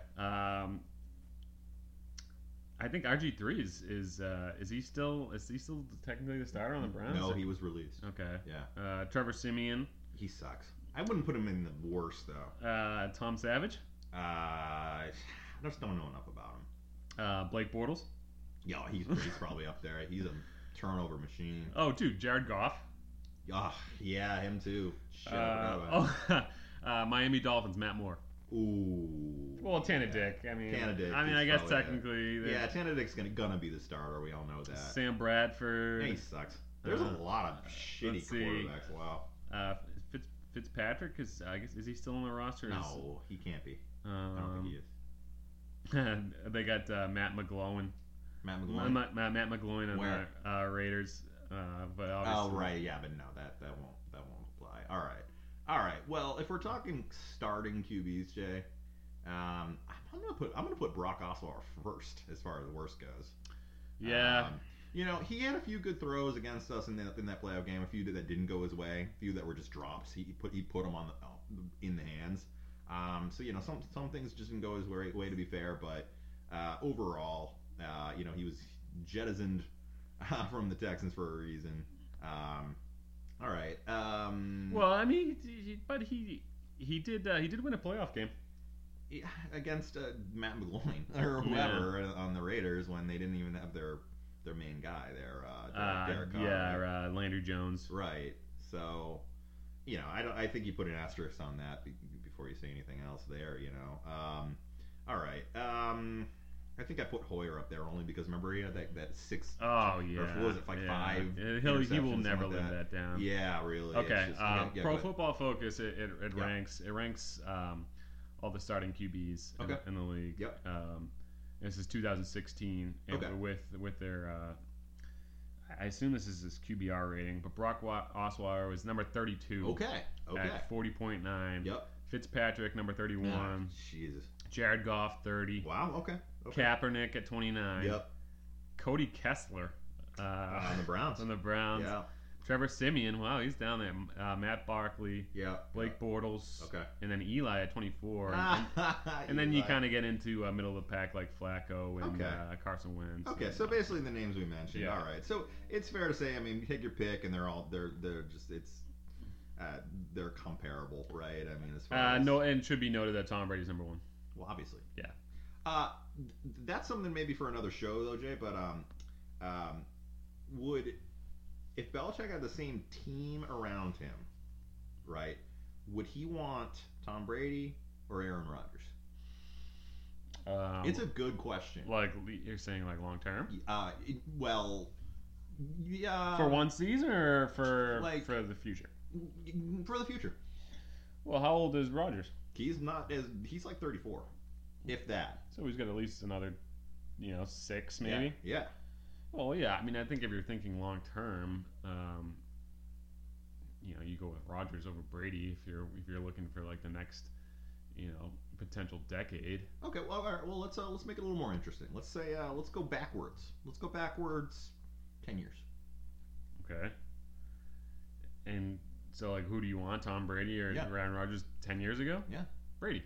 I think RG3 is he still technically the starter on the Browns? No, he was released. Okay. Yeah, Trevor Simeon. he sucks. I wouldn't put him in the worst though. Tom Savage. I just don't know enough about him. Blake Bortles. Yeah, he's probably up there. He's a turnover machine. Oh, dude, Jared Goff. Yeah, him too. Shit, I forgot about him. Miami Dolphins. Matt Moore. Ooh. Well, Tana Dick. I mean, Tanadick I is guess probably technically. Yeah, Tanadick's gonna be the starter. We all know that. Sam Bradford. Yeah, he sucks. There's a lot of shitty let's see. quarterbacks. Wow. Fitzpatrick is he still on the roster? No, he can't be. I don't think he is. They got Matt McGloin. Matt McGloin. Matt McGloin on Where? the Raiders. But obviously, Oh right, yeah, but no, that won't apply. All right. Well, if we're talking starting QBs, Jay, I'm gonna put Brock Osweiler first as far as the worst goes. Yeah. He had a few good throws against us in that playoff game. A few that didn't go his way. A few that were just drops. He put them on in the hands. So some things just didn't go his way to be fair, but overall, he was jettisoned from the Texans for a reason. All right. Well, I mean, but he did win a playoff game against Matt McGloin or whoever on the Raiders when they didn't even have their main guy there, Derek Carr. Yeah, Landry Jones. Right. So, I think you put an asterisk on that before you say anything else there. All right. I think I put Hoyer up there only because remember he had that 6. Oh yeah. Or was it 5? He will never live that down. Yeah, really. Okay. Just, Pro Football Focus it ranks all the starting QBs in the league. Yep. This is 2016, and with their I assume this is his QBR rating, but Brock Osweiler was number 32. Okay. At 40.9. Yep. Fitzpatrick number 31. Jesus. Jared Goff 30. Wow. Okay. Kaepernick at 29. Yep. Cody Kessler. On the Browns. Yeah. Trevor Siemian, wow, he's down there. Matt Barkley. Yeah. Blake Bortles. Okay. And then Eli at 24. And then you kind of get into middle of the pack like Flacco and Carson Wentz. Okay, so basically the names we mentioned. Yeah. All right, so it's fair to say, I mean, take your pick, and they're just they're comparable, right? I mean, as far as no, and it should be noted that Tom Brady's number 1. Well, obviously. Yeah. That's something maybe for another show though, Jay. But if Belichick had the same team around him, right? Would he want Tom Brady or Aaron Rodgers? It's a good question. Like you're saying, like long term? Well, yeah. For one season or for the future? For the future. Well, how old is Rodgers? He's like 34, if that. So he's got at least another, 6 maybe. Yeah. Well, yeah. I mean, I think if you're thinking long term, you go with Rodgers over Brady if you're looking for like the next, potential decade. Okay. Well, all right. Well, let's make it a little more interesting. Let's say let's go backwards. Let's go backwards 10 years. Okay. And so, like, who do you want, Tom Brady or Aaron Rodgers 10 years ago? Yeah. Brady.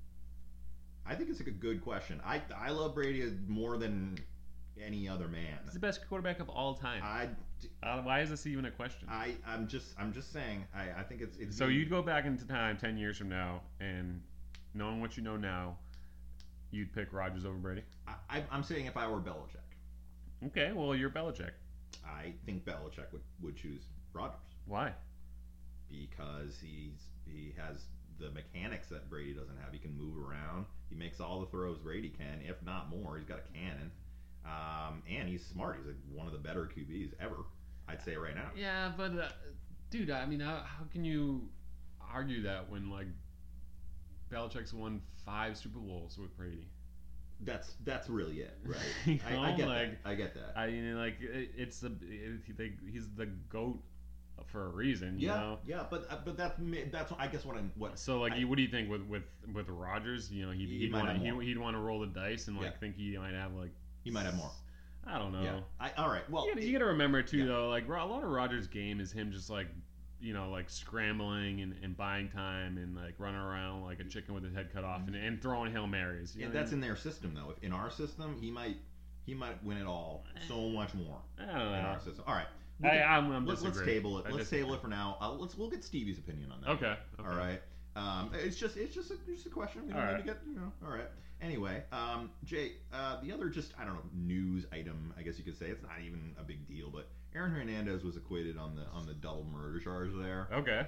I think it's a good question. I love Brady more than any other man. He's the best quarterback of all time. Why is this even a question? I'm just saying. I think it's. So you'd go back into time 10 years from now, and knowing what you know now, you'd pick Rodgers over Brady. I'm saying if I were Belichick. Okay, well you're Belichick. I think Belichick would choose Rodgers. Why? Because he has the mechanics that Brady doesn't have. He can move around. He makes all the throws Brady can, if not more. He's got a cannon. And he's smart. He's one of the better QBs ever, I'd say right now. Yeah, but dude, I mean, how can you argue that when like Belichick's won 5 Super Bowls with Brady? That's really it, right? I get that. I get that. I mean, like he's the GOAT for a reason. You know? Yeah, but that's I guess what. So like, what do you think with Rodgers? He'd want to roll the dice and think he might have like. He might have more. I don't know. Yeah. All right. Well, you got to remember too, though. Like a lot of Rodgers' game is him just like, like scrambling and buying time and like running around like a chicken with his head cut off and throwing Hail Marys. Yeah, that's in their system though. If in our system, he might win it all so much more. I don't know. In our system. All right. Let's table it. Let's table it for now. We'll get Stevie's opinion on that. Okay. All right. It's just a question. We don't need to get All right. Anyway, Jay, the other I don't know, news item, I guess you could say, it's not even a big deal, but Aaron Hernandez was acquitted on the double murder charge there. Okay.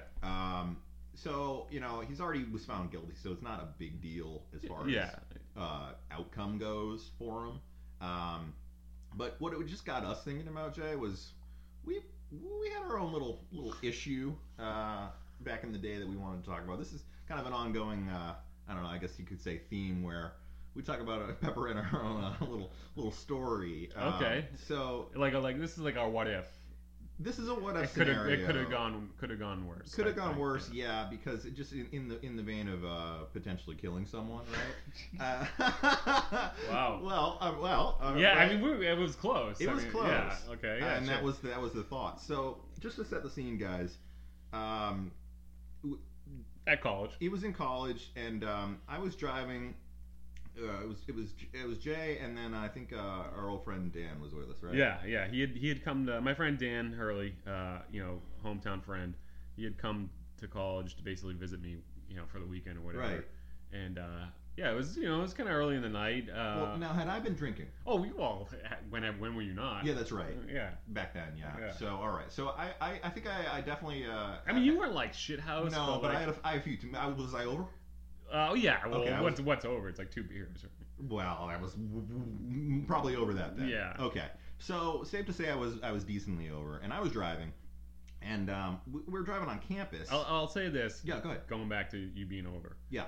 So he's already was found guilty, so it's not a big deal as far as outcome goes for him. But what it just got us thinking about, Jay, was we had our own little issue back in the day that we wanted to talk about. This is kind of an ongoing, I don't know, I guess you could say theme where we talk about a pepper in our own little story. Okay. So like this is like our what if this is a what if It could scenario. have gone worse. Could have I gone think, worse, yeah, because it just in the vein of potentially killing someone, right? Wow. Yeah, I mean, it was close. It was close. Yeah. Okay. Yeah. And sure. that was the thought. So just to set the scene, guys, At college. he was in college, and I was driving. It was Jay, and then I think our old friend Dan was with us, right? Yeah. He had come to my friend Dan Hurley, hometown friend. He had come to college to basically visit me, for the weekend or whatever. Right. And it was kind of early in the night. Well, now had I been drinking? Oh, when were you not? Yeah, that's right. Yeah. Back then, yeah. Yeah. So all right. So I think I definitely. I mean, you weren't like shithouse. No, but like, I had a few. Was I over? Oh yeah. Well, Okay, what's over? It's like 2 beers. Well, I was probably over that then. Yeah. Okay. So safe to say I was decently over, and I was driving, and we were driving on campus. I'll say this. Yeah, go ahead. Going back to you being over. Yeah.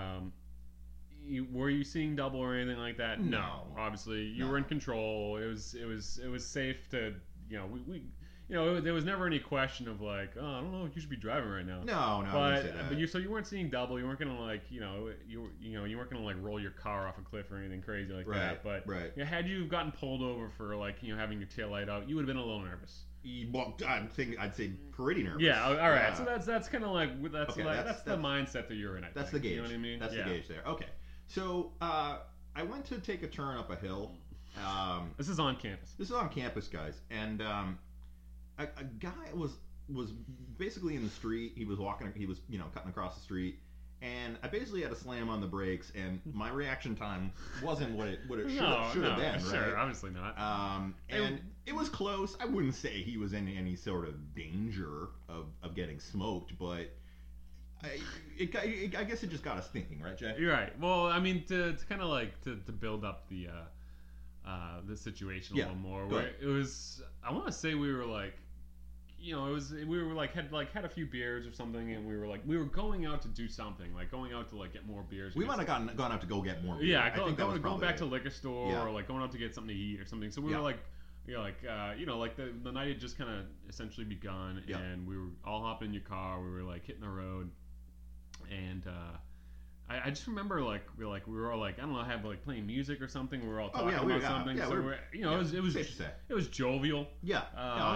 Were you seeing double or anything like that? No. Obviously, you No. were in control. It was safe to there was never any question of like, oh, I don't know, you should be driving right now. No, I wouldn't say that. But you weren't seeing double. You weren't gonna like you weren't gonna like roll your car off a cliff or anything crazy like that. But right. Had you gotten pulled over for like having your tail light out, you would have been a little nervous. Well, I'd say pretty nervous. Yeah. All right. So that's kind of like that's the mindset that you're in. That's the gauge. You know what I mean? That's the gauge there. Okay. So I went to take a turn up a hill. This is on campus. This is on campus, guys, and a guy was basically in the street. He was walking. He was cutting across the street, and I basically had to slam on the brakes. And my reaction time wasn't what it should have been. Sure, right? obviously not. And it was close. I wouldn't say he was in any sort of danger of getting smoked, but I guess it just got us thinking, right, Jay? You're right. Well, I mean, to kind of like to build up the situation a little more. Where it was, I want to say we were like, we were like had a few beers or something, and we were going out to do something, like going out to like get more beers. We might have gone out to go get more beers. Yeah, I think going back to the liquor store or like going out to get something to eat or something. So we were like. The night had just kind of essentially begun, and we were all hopping in your car. We were like hitting the road, and I just remember like we were all like, I don't know, have like playing music or something. We were all talking about something. Yeah, so it was jovial. Yeah.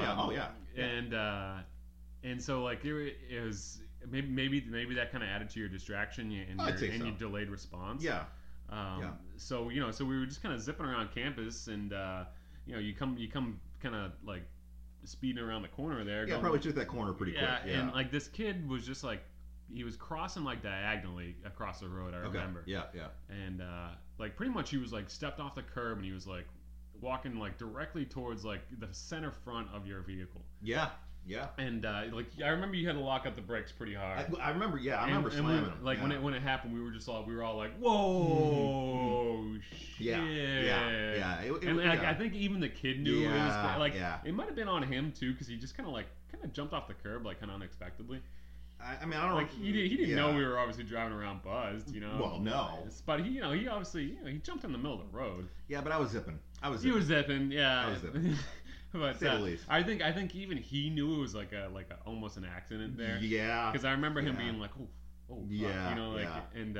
And so like it was maybe that kind of added to your distraction and your delayed response. Yeah. So so we were just kind of zipping around campus, and you come kind of like speeding around the corner there. Yeah, probably took that corner pretty quick. Yeah, and like this kid was just like, he was crossing like diagonally across the road. I remember. Yeah. And like pretty much he was like stepped off the curb, and he was like walking like directly towards like the center front of your vehicle. Yeah. And like I remember you had to lock up the brakes pretty hard. I remember. Yeah, I remember slamming them. Like when it happened, we were all like, whoa, shit. Yeah. I think even the kid knew it was like it might have been on him too, because he just kind of jumped off the curb like kind of unexpectedly. I mean, I don't like he didn't know we were obviously driving around buzzed, Well, no. But he obviously he jumped in the middle of the road. Yeah, but I was zipping. You were zipping, yeah. I was zipping. But I think even he knew it was like a almost an accident there. Yeah. Because I remember him being like, oh, fuck, and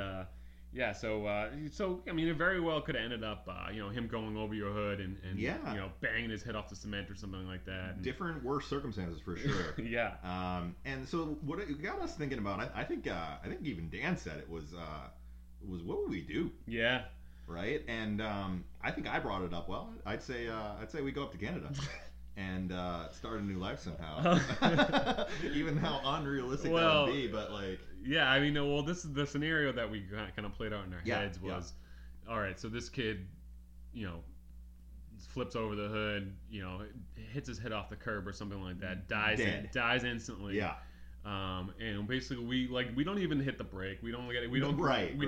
so I mean, it very well could have ended up, him going over your hood and banging his head off the cement or something like that. Different, worse circumstances for sure. Yeah. And so what it got us thinking about, I think even Dan said it was what would we do? Yeah. Right. And I think I brought it up. Well, I'd say we go up to Canada. And start a new life somehow. Even how unrealistic that would be, but like. Yeah, I mean, well, this is the scenario that we kind of played out in our heads was, all right, so this kid, flips over the hood, hits his head off the curb or something like that, dies instantly. Yeah. And basically we don't even hit the brake. We don't get it. We don't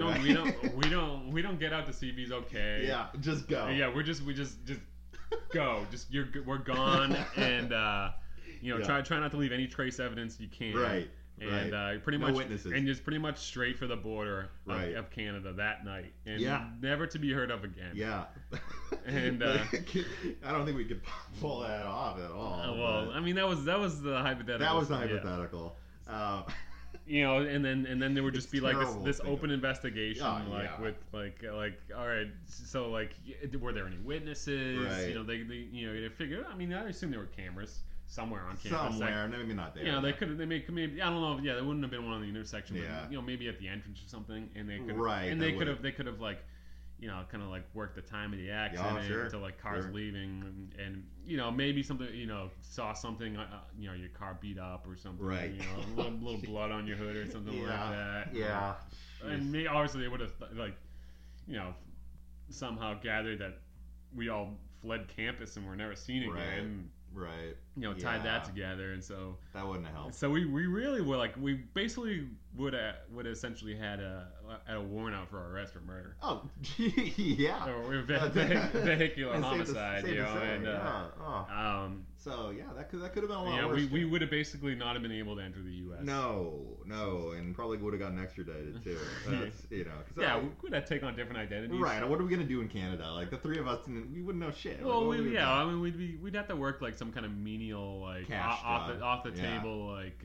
get out to see if he's okay. Yeah, just go. Yeah, we just go. We're gone, and try not to leave any trace evidence you can. Right. and Right. pretty No much witnesses. and just pretty much straight for the border Right. of Canada that night, and Yeah. never to be heard of again. Yeah. And, I don't think we could pull that off at all. Well, but I mean that was the hypothetical. that was the yeah. hypothetical. You know, and then there would just It's be like terrible this to think open investigation, Oh, like yeah. with like all right, so like were there any witnesses? Right. You know, they they figure. I mean, I assume there were cameras somewhere on campus. Somewhere, maybe not there. You know, they maybe I don't know. Yeah, there wouldn't have been one on the intersection. Yeah. But, you know, maybe at the entrance or something, and they could Right, and they they could have like, you know, kind of like worked the time of the accident sure, until like cars sure. leaving, and you know maybe something, you know, saw something, you know, your car beat up or something, Right. You know, a little blood on your hood or something like that. Yeah. And me, obviously they would have like, you know, somehow gathered that we all fled campus and were never seen again. Right. And, Right. you know, tied Yeah. that together, and so That wouldn't have helped. we really were like, we basically would essentially had a warrant out for our arrest for murder. Oh, yeah. Or That's- vehicular Safe to- homicide, safe you to know, say, and yeah. Oh. So yeah, that could have been a lot yeah, worse. we would have basically not have been able to enter the U.S. No, and probably would have gotten extradited too. That's, you know, 'cause Yeah, we would have taken on different identities. right. What are we gonna do in Canada? Like the three of us, we wouldn't know shit. Well, Like, what would we do? I mean, we'd have to work like some kind of menial, like Cash job. off the Yeah. table, like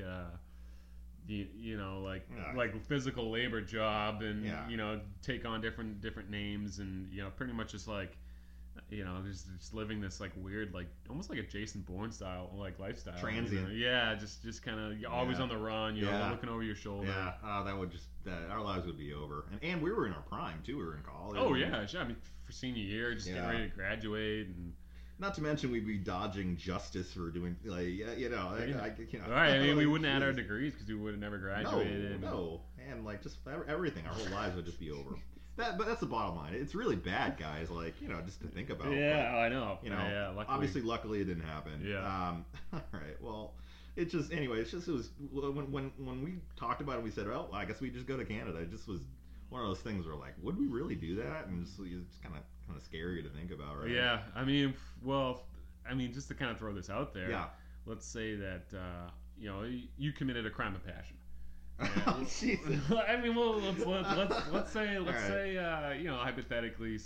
you know, Yeah. like physical labor job, and Yeah. you know, take on different names, and you know, pretty much just like, you know, just living this like weird, like almost like a Jason Bourne style like lifestyle. Transient. You know? Yeah, just kind of always Yeah. on the run. You know, Yeah. looking over your shoulder. Yeah, that would just our lives would be over. And we were in our prime too. We were in college. Oh yeah, sure. I mean, for senior year, just getting Yeah. ready to graduate, and Not to mention we'd be dodging justice for doing like you know. You know. right. I mean, we like, wouldn't add our geez. degrees because we would have never graduated. No, and like just everything, our whole lives would just be over. But that's the bottom line. It's really bad, guys. Like you know, just to think about. Yeah, I know. You know, yeah, luckily. luckily it didn't happen. Yeah. All right. Well, it just anyway. It was when we talked about it, we said, well, I guess we just go to Canada. It just was one of those things where like, would we really do that? And it's kind of scary to think about, right? Yeah, I mean, just to kind of throw this out there. Yeah. Let's say that you know, you committed a crime of passion. Oh, Jesus. I mean, well, let's say All right. you know, hypothetically,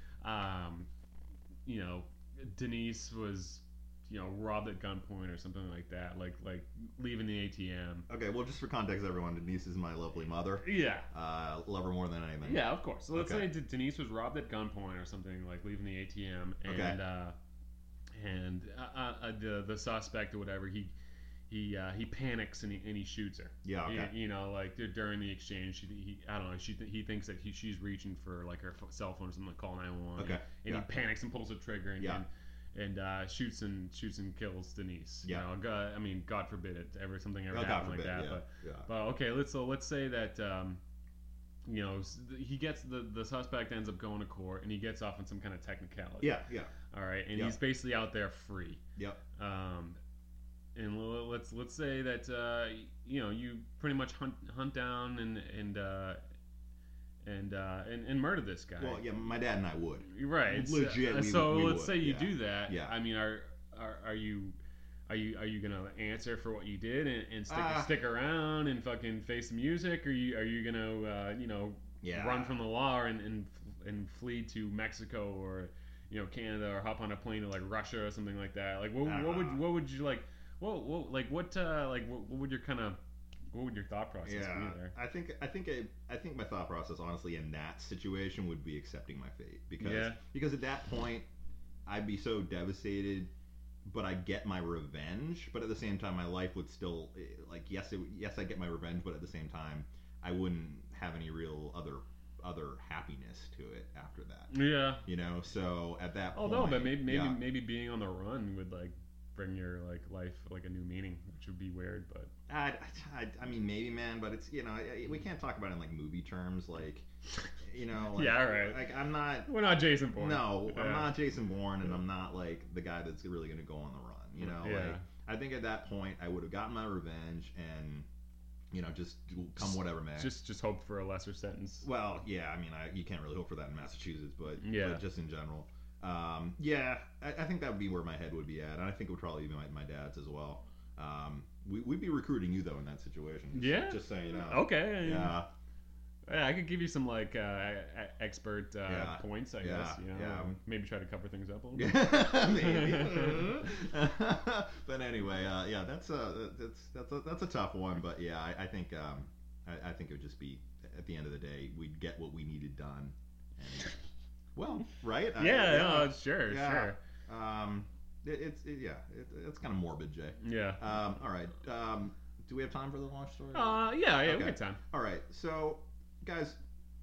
you know, Denise was, you know, robbed at gunpoint or something like that, like leaving the ATM. Okay, well, just for context, everyone, Denise is my lovely mother. Yeah. Love her more than anything. Yeah, of course. So let's Okay. say Denise was robbed at gunpoint or something, like leaving the ATM, and the suspect or whatever, he panics and he shoots her. Yeah. Okay. You know, like during the exchange, I don't know. He thinks that she's reaching for like her cell phone or something, like call 911. Okay. And Yeah. he panics and pulls the trigger and Yeah. shoots and kills Denise. Yeah. You know, God, I mean, God forbid it something ever Oh, God happened like forbid, that. yeah, But yeah. okay, let's say that you know, he gets the suspect ends up going to court and he gets off on some kind of technicality. Yeah. All right, and Yeah. he's basically out there free. Yep. And let's say that you know, you pretty much hunt down and murder this guy. Well, yeah, my dad and I would. Right. Legit, So we let's would, say you yeah. do that. Yeah. I mean, are you gonna answer for what you did and stick around and fucking face the music, or are you gonna you know, Yeah. run from the law and flee to Mexico or, you know, Canada, or hop on a plane to like Russia or something like that? Like what would you like? What would your kind of, what would your thought process be there? I think my thought process, honestly, in that situation would be accepting my fate because at that point I'd be so devastated, but I get my revenge. But at the same time, my life would still like yes, I get my revenge, but at the same time, I wouldn't have any real other happiness to it after that. Yeah. You know, so at that point, Although, but maybe yeah. maybe being on the run would like bring your like life like a new meaning, which would be weird, but I mean, maybe, man, but it's, you know, we can't talk about it in like movie terms, like, you know, like, Yeah, right. Like I'm not. we're not Jason Bourne. No, Yeah. I'm not Jason Bourne, and I'm not like the guy that's really gonna go on the run. You know, Yeah. like I think at that point I would have gotten my revenge, and you know, just come whatever may. Just hope for a lesser sentence. Well, yeah, I mean, you can't really hope for that in Massachusetts, but just in general. Yeah, I think that would be where my head would be at, and I think it would probably be my dad's as well. We'd be recruiting you though in that situation. Yeah. Just saying, you know. Okay. Yeah. Yeah, I could give you some like expert points, I guess. You know, maybe try to cover things up a little bit. Yeah, maybe. But anyway, yeah, that's a tough one. But yeah, I think I think it would just be at the end of the day we'd get what we needed done. And, well, right? Sure. It's kind of morbid, Jay. Yeah. All right. Do we have time for the launch story? Yeah, okay. we got time. All right. So, guys,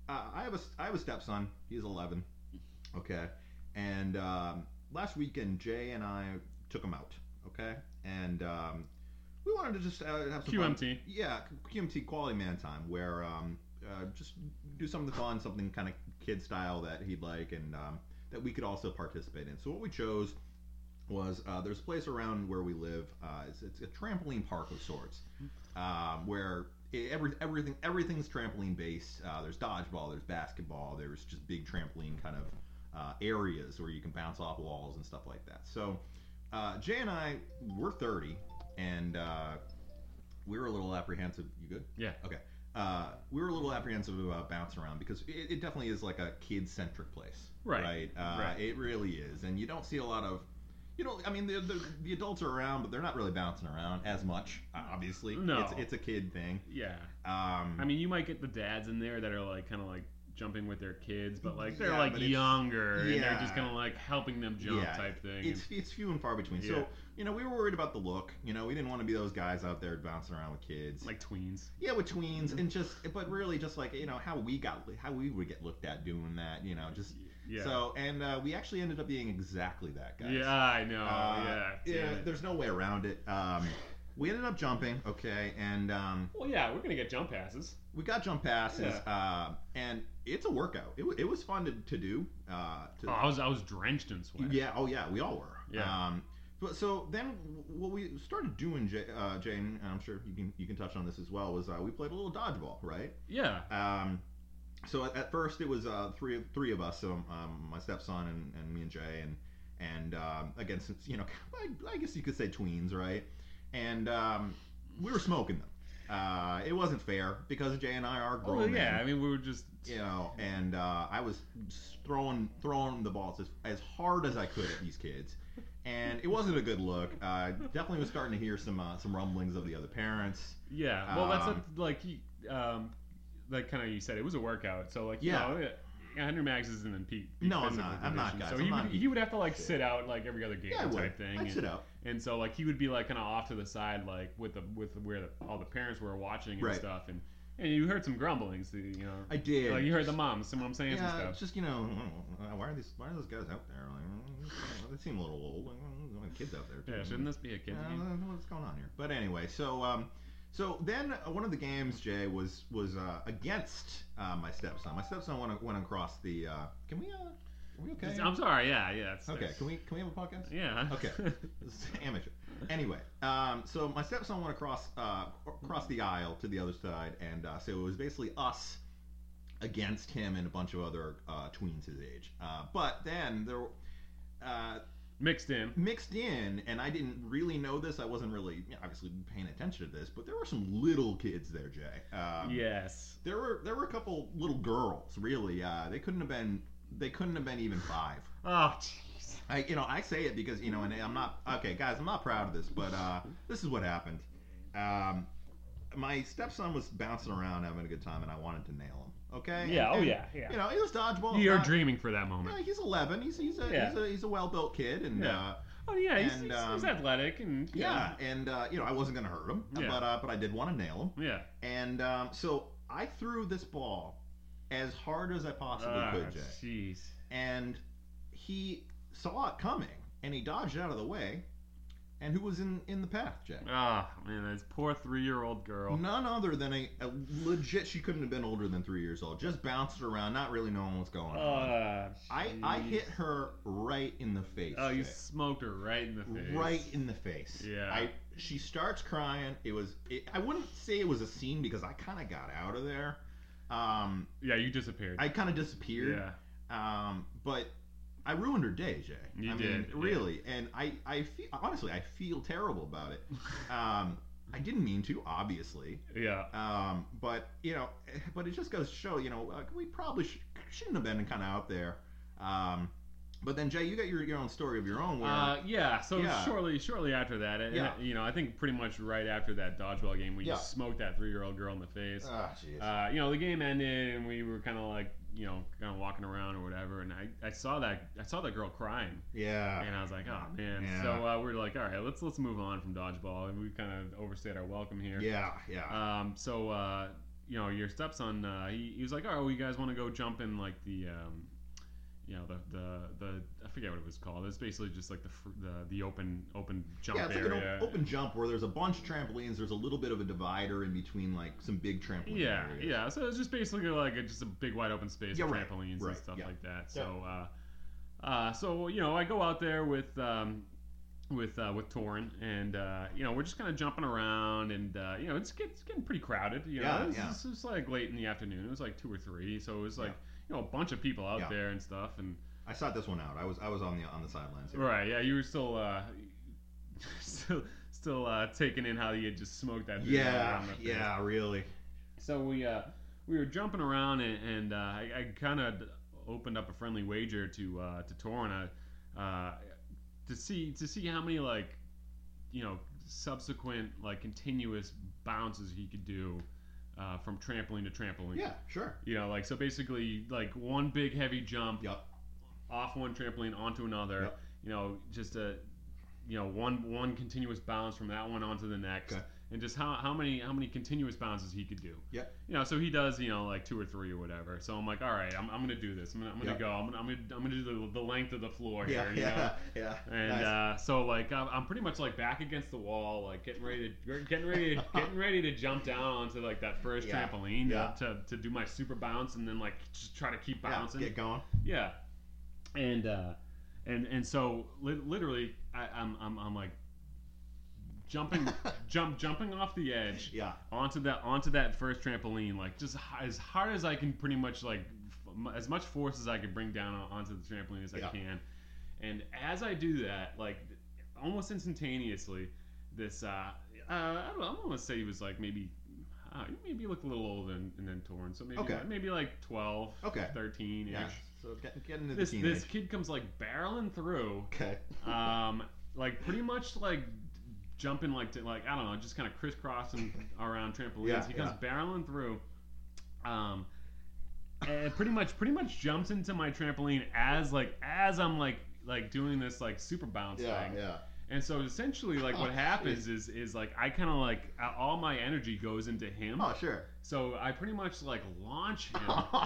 I have a stepson. He's 11. Okay. And last weekend, Jay and I took him out. Okay. And we wanted to just have some QMT. Fun. Yeah, QMT quality man time, where just do something fun, something kind of kid style that he'd like, and that we could also participate in. So what we chose was there's a place around where we live. It's a trampoline park of sorts, where everything's trampoline based. There's dodgeball, there's basketball, there's just big trampoline kind of areas where you can bounce off walls and stuff like that. So Jay and I, we're 30, and we were a little apprehensive. You good? Yeah. Okay. We were a little apprehensive about bouncing around because it definitely is like a kid-centric place. Right. Right? It really is, and you don't see a lot of. I mean, the adults are around, but they're not really bouncing around as much, obviously. No. It's a kid thing. Yeah. I mean, you might get the dads in there that are like kind of like jumping with their kids, but like they're like younger, and they're just kind of like helping them jump type thing. It's few and far between. Yeah. So, we were worried about the look. We didn't want to be those guys out there bouncing around with kids. Like tweens. Yeah, with tweens, and but really just like, how we would get looked at doing that, just... Yeah. So, and we actually ended up being exactly that, guys. Yeah, I know. Yeah, there's no way around it. We ended up jumping, okay, and... well, yeah, we're going to get jump passes. We got jump passes, and it's a workout. It was fun to do. I was drenched in sweat. Yeah, we all were. Yeah. But so then what we started doing, Jane, and I'm sure you can touch on this as well, was we played a little dodgeball, right? Yeah. So at first it was three of us, so my stepson and me and Jay, and again, since I guess you could say tweens, right? And we were smoking them. It wasn't fair because Jay and I are grown men. I mean, we were just and I was throwing the balls as hard as I could at these kids, and it wasn't a good look. Definitely was starting to hear some rumblings of the other parents. Yeah, well, that's like kind of you said, it was a workout. So like Henry Max isn't in peak. No, I'm not, guys. So he would have to like sit out like every other game type thing. I'd sit out. And so like he would be like kind of off to the side, like with where all the parents were watching and stuff. And you heard some grumblings, I did. Like you heard the moms, some mom saying some stuff. Yeah, just why are those guys out there? Like, they seem a little old. Like, kids out there. Yeah, shouldn't this be a kid game? What's going on here? But anyway, so then one of the games, Jay, was against my stepson. My stepson went across the. Are we okay? I'm sorry. Yeah. Okay. Can we have a podcast? Yeah. Okay. This is amateur. Anyway, so my stepson went across the aisle to the other side, and so it was basically us against him and a bunch of other tweens his age. But then there. Mixed in, and I didn't really know this. I wasn't really obviously paying attention to this, but there were some little kids there, Jay. Yes. There were a couple little girls. Really, they couldn't have been even 5. Oh, jeez. I say it because and I'm not okay, guys. I'm not proud of this, but this is what happened. My stepson was bouncing around having a good time, and I wanted to nail him. Okay. Yeah. And, yeah. It was dodgeball. You're dreaming for that moment. Yeah, he's 11. He's a well-built kid, and he's athletic, and and I wasn't gonna hurt him, but I did want to nail him. Yeah. And so I threw this ball as hard as I possibly could, Jay. Jeez. And he saw it coming, and he dodged out of the way. And who was in the path, Jay? Ah, man, this poor 3-year-old girl. None other than a legit, she couldn't have been older than 3 years old. Just bouncing around, not really knowing what's going on. I hit her right in the face. Oh, you smoked her right in the face. Right in the face. Yeah. She starts crying. I wouldn't say it was a scene because I kind of got out of there. Yeah, you disappeared. I kind of disappeared. Yeah. But I ruined her day, Jay. You I did, mean, yeah. really. And I feel, honestly, I feel terrible about it. I didn't mean to, obviously. Yeah. But but it just goes to show, we probably shouldn't have been kind of out there. But then Jay, you got your own story of your own. Where, yeah. So Yeah. shortly after that, Yeah. I think pretty much right after that dodgeball game, we Yeah. just smoked that 3-year-old girl in the face. Ah, jeez. The game ended, and we were kind of like, kind of walking around or whatever, and I saw that girl crying, Yeah. and I was like, oh man. Yeah. So we're like, all right, let's move on from dodgeball, and we kind of overstayed our welcome here. Yeah. Yeah. Your stepson, he was like, oh, well, you guys want to go jump in like the I forget what it was called. It's basically just like the open jump Yeah, it's area. like an open jump where there's a bunch of trampolines. There's a little bit of a divider in between, like some big trampoline Yeah, areas. yeah. So it's just basically like just a big wide open space Yeah, with right, trampolines right, and stuff yeah. like that. So, I go out there with Torin, and we're just kind of jumping around, and it's getting pretty crowded. Yeah, It's like late in the afternoon. It was like 2 or 3, so it was like a bunch of people out Yeah. there and stuff, and. I sat this one out. I was on the sidelines here. Right, yeah, you were still taking in how you had just smoked that. Yeah, around the face. yeah, really. So we were jumping around, and I kind of opened up a friendly wager to Torin to see how many subsequent continuous bounces he could do from trampoline to trampoline. Yeah, sure. So basically one big heavy jump. Yep. Off one trampoline onto another, just a, one continuous bounce from that one onto the next, Okay. and just how many continuous bounces he could do. Yep. So he does, 2 or 3 or whatever. So I'm like, all right, I'm gonna do this. I'm gonna Yep. go. I'm gonna do the length of the floor here. Yeah. And Nice. so I'm pretty much back against the wall, getting ready to jump down onto that first Yeah. trampoline Yeah. to do my super bounce, and then just try to keep bouncing. Get going. Yeah, and so literally I'm like jumping off the edge Yeah. onto that first trampoline, just as hard as I can, pretty much as much force as I could bring down onto the trampoline as I Yeah. can. And as I do that, almost instantaneously, this I don't know, I'm gonna say he was maybe he looked a little older than Torin, so maybe Okay. maybe 12, Okay. 13 ish. Yeah. So getting into This the teenage. kid comes barreling through, Okay. pretty much jumping I don't know, just kind of crisscrossing around trampolines. Yeah, He comes barreling through, and pretty much jumps into my trampoline as I'm doing this super bounce thing. Yeah. And so essentially what happens is I kind of all my energy goes into him. Oh, sure. So I pretty much launch him.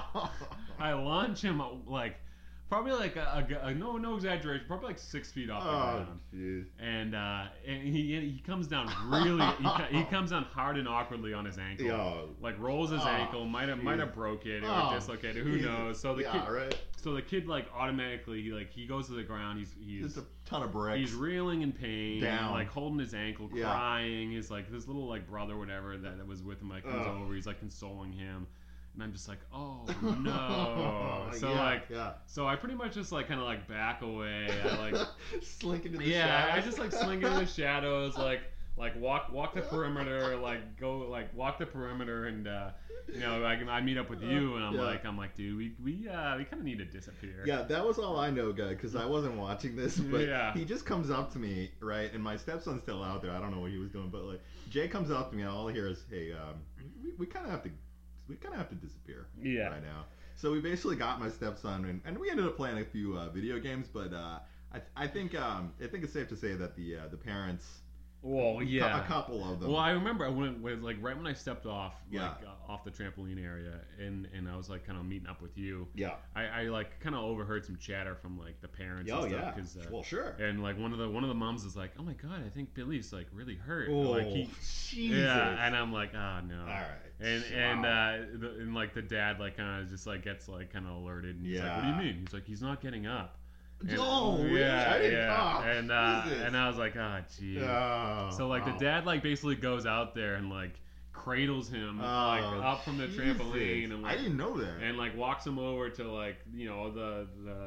I launch him probably no exaggeration, probably 6 feet off the Oh, ground. jeez. And he comes down really he comes down hard and awkwardly on his ankle. Yo. Rolls his Oh, ankle, might have broke it or Oh, dislocated, who Jesus. knows. So the Yeah, kid right. so the kid automatically he goes to the ground. He's Just a ton of bricks. He's reeling in pain, Down. holding his ankle, Yeah. crying. His his little brother, whatever that was with him, comes Ugh. over. He's consoling him, and I'm just oh no. So yeah. so I pretty much just kind of back away. I Slink into the yeah, I shadows. just slink into the shadows, walk the perimeter, go walk the perimeter, and I meet up with you, and I'm like, dude, we kind of need to disappear. Yeah, that was all I know, guy, because I wasn't watching this. But Yeah. he just comes up to me, right? And my stepson's still out there. I don't know what he was doing, but Jay comes up to me, and all I hear is, "Hey, we kind of have to disappear Yeah. right now." So we basically got my stepson, and we ended up playing a few video games. But I think it's safe to say that the parents. Well, yeah. A couple of them. Well, I remember right when I stepped off, Yeah. off the trampoline area, and I was kind of meeting up with you. Yeah. I kind of overheard some chatter from the parents. Oh, and yeah. stuff, 'cause, Well, sure. And one of the moms is oh my god, I think Billy's really hurt. Oh, Jesus. yeah. And I'm like, oh no. All right. And Wow. the dad kind of just gets kind of alerted, and he's Yeah. what do you mean? He's he's not getting up. And, Oh, really? I didn't- yeah. oh, Jesus. And I was like, oh, geez. Oh, So the wow. dad basically goes out there and cradles him Oh, up from the Jesus. trampoline and I didn't know that. and walks him over to the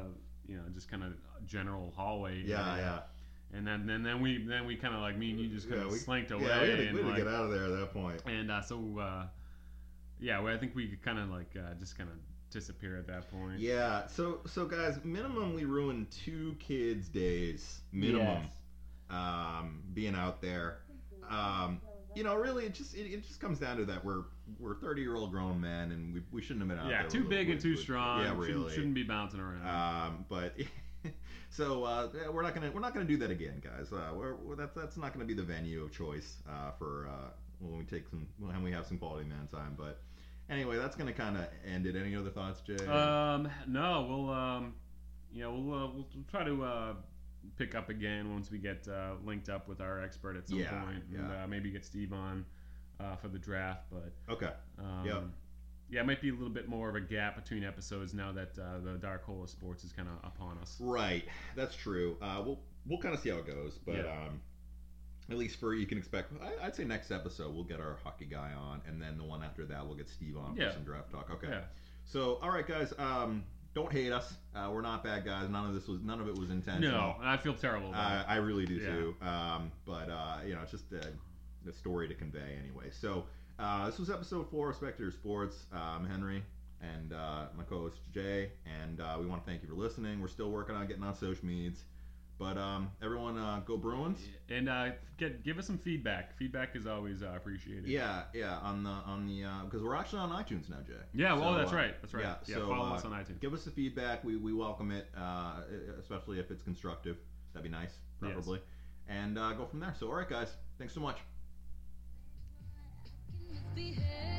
just kind of general hallway. Yeah, area. yeah. And then we kind of like me and you just kind of slanked away. Yeah, we had and to like, get out of there at that point. And I think we could kind of like just kind of disappear at that point. Yeah. So guys, minimum we ruined 2 kids' days minimum. Yes. Being out there. Really, it just comes down to that we're 30-year-old grown men, and we shouldn't have been out there. Yeah, too big and too strong. Yeah, really. Shouldn't be bouncing around. But so we're not gonna do that again, guys. That's not gonna be the venue of choice for when we have some quality man time. But anyway, that's gonna kind of end it. Any other thoughts, Jay? No, we'll try to pick up again once we get linked up with our expert at some point, and maybe get Steve on for the draft. But okay, yeah, it might be a little bit more of a gap between episodes now that the Dark Hole of Sports is kind of upon us. Right, that's true. We'll kind of see how it goes, but at least you can expect. I'd say next episode we'll get our hockey guy on, and then the one after that we'll get Steve on for some draft talk. Okay. Yeah. So all right, guys. Don't hate us. We're not bad guys. None of it was intentional. No, I feel terrible about it. I really do too. But it's just a story to convey anyway. So this was episode 4 of Spectator Sports. I'm Henry and my co-host Jay, and we want to thank you for listening. We're still working on getting on social medias. But everyone, go Bruins! And give us some feedback. Feedback is always appreciated. Yeah, on the because we're actually on iTunes now, Jay. Yeah, well, that's right. Yeah, so follow us on iTunes. Give us the feedback. We welcome it, especially if it's constructive. That'd be nice, preferably. Yes. And go from there. So, all right, guys, thanks so much.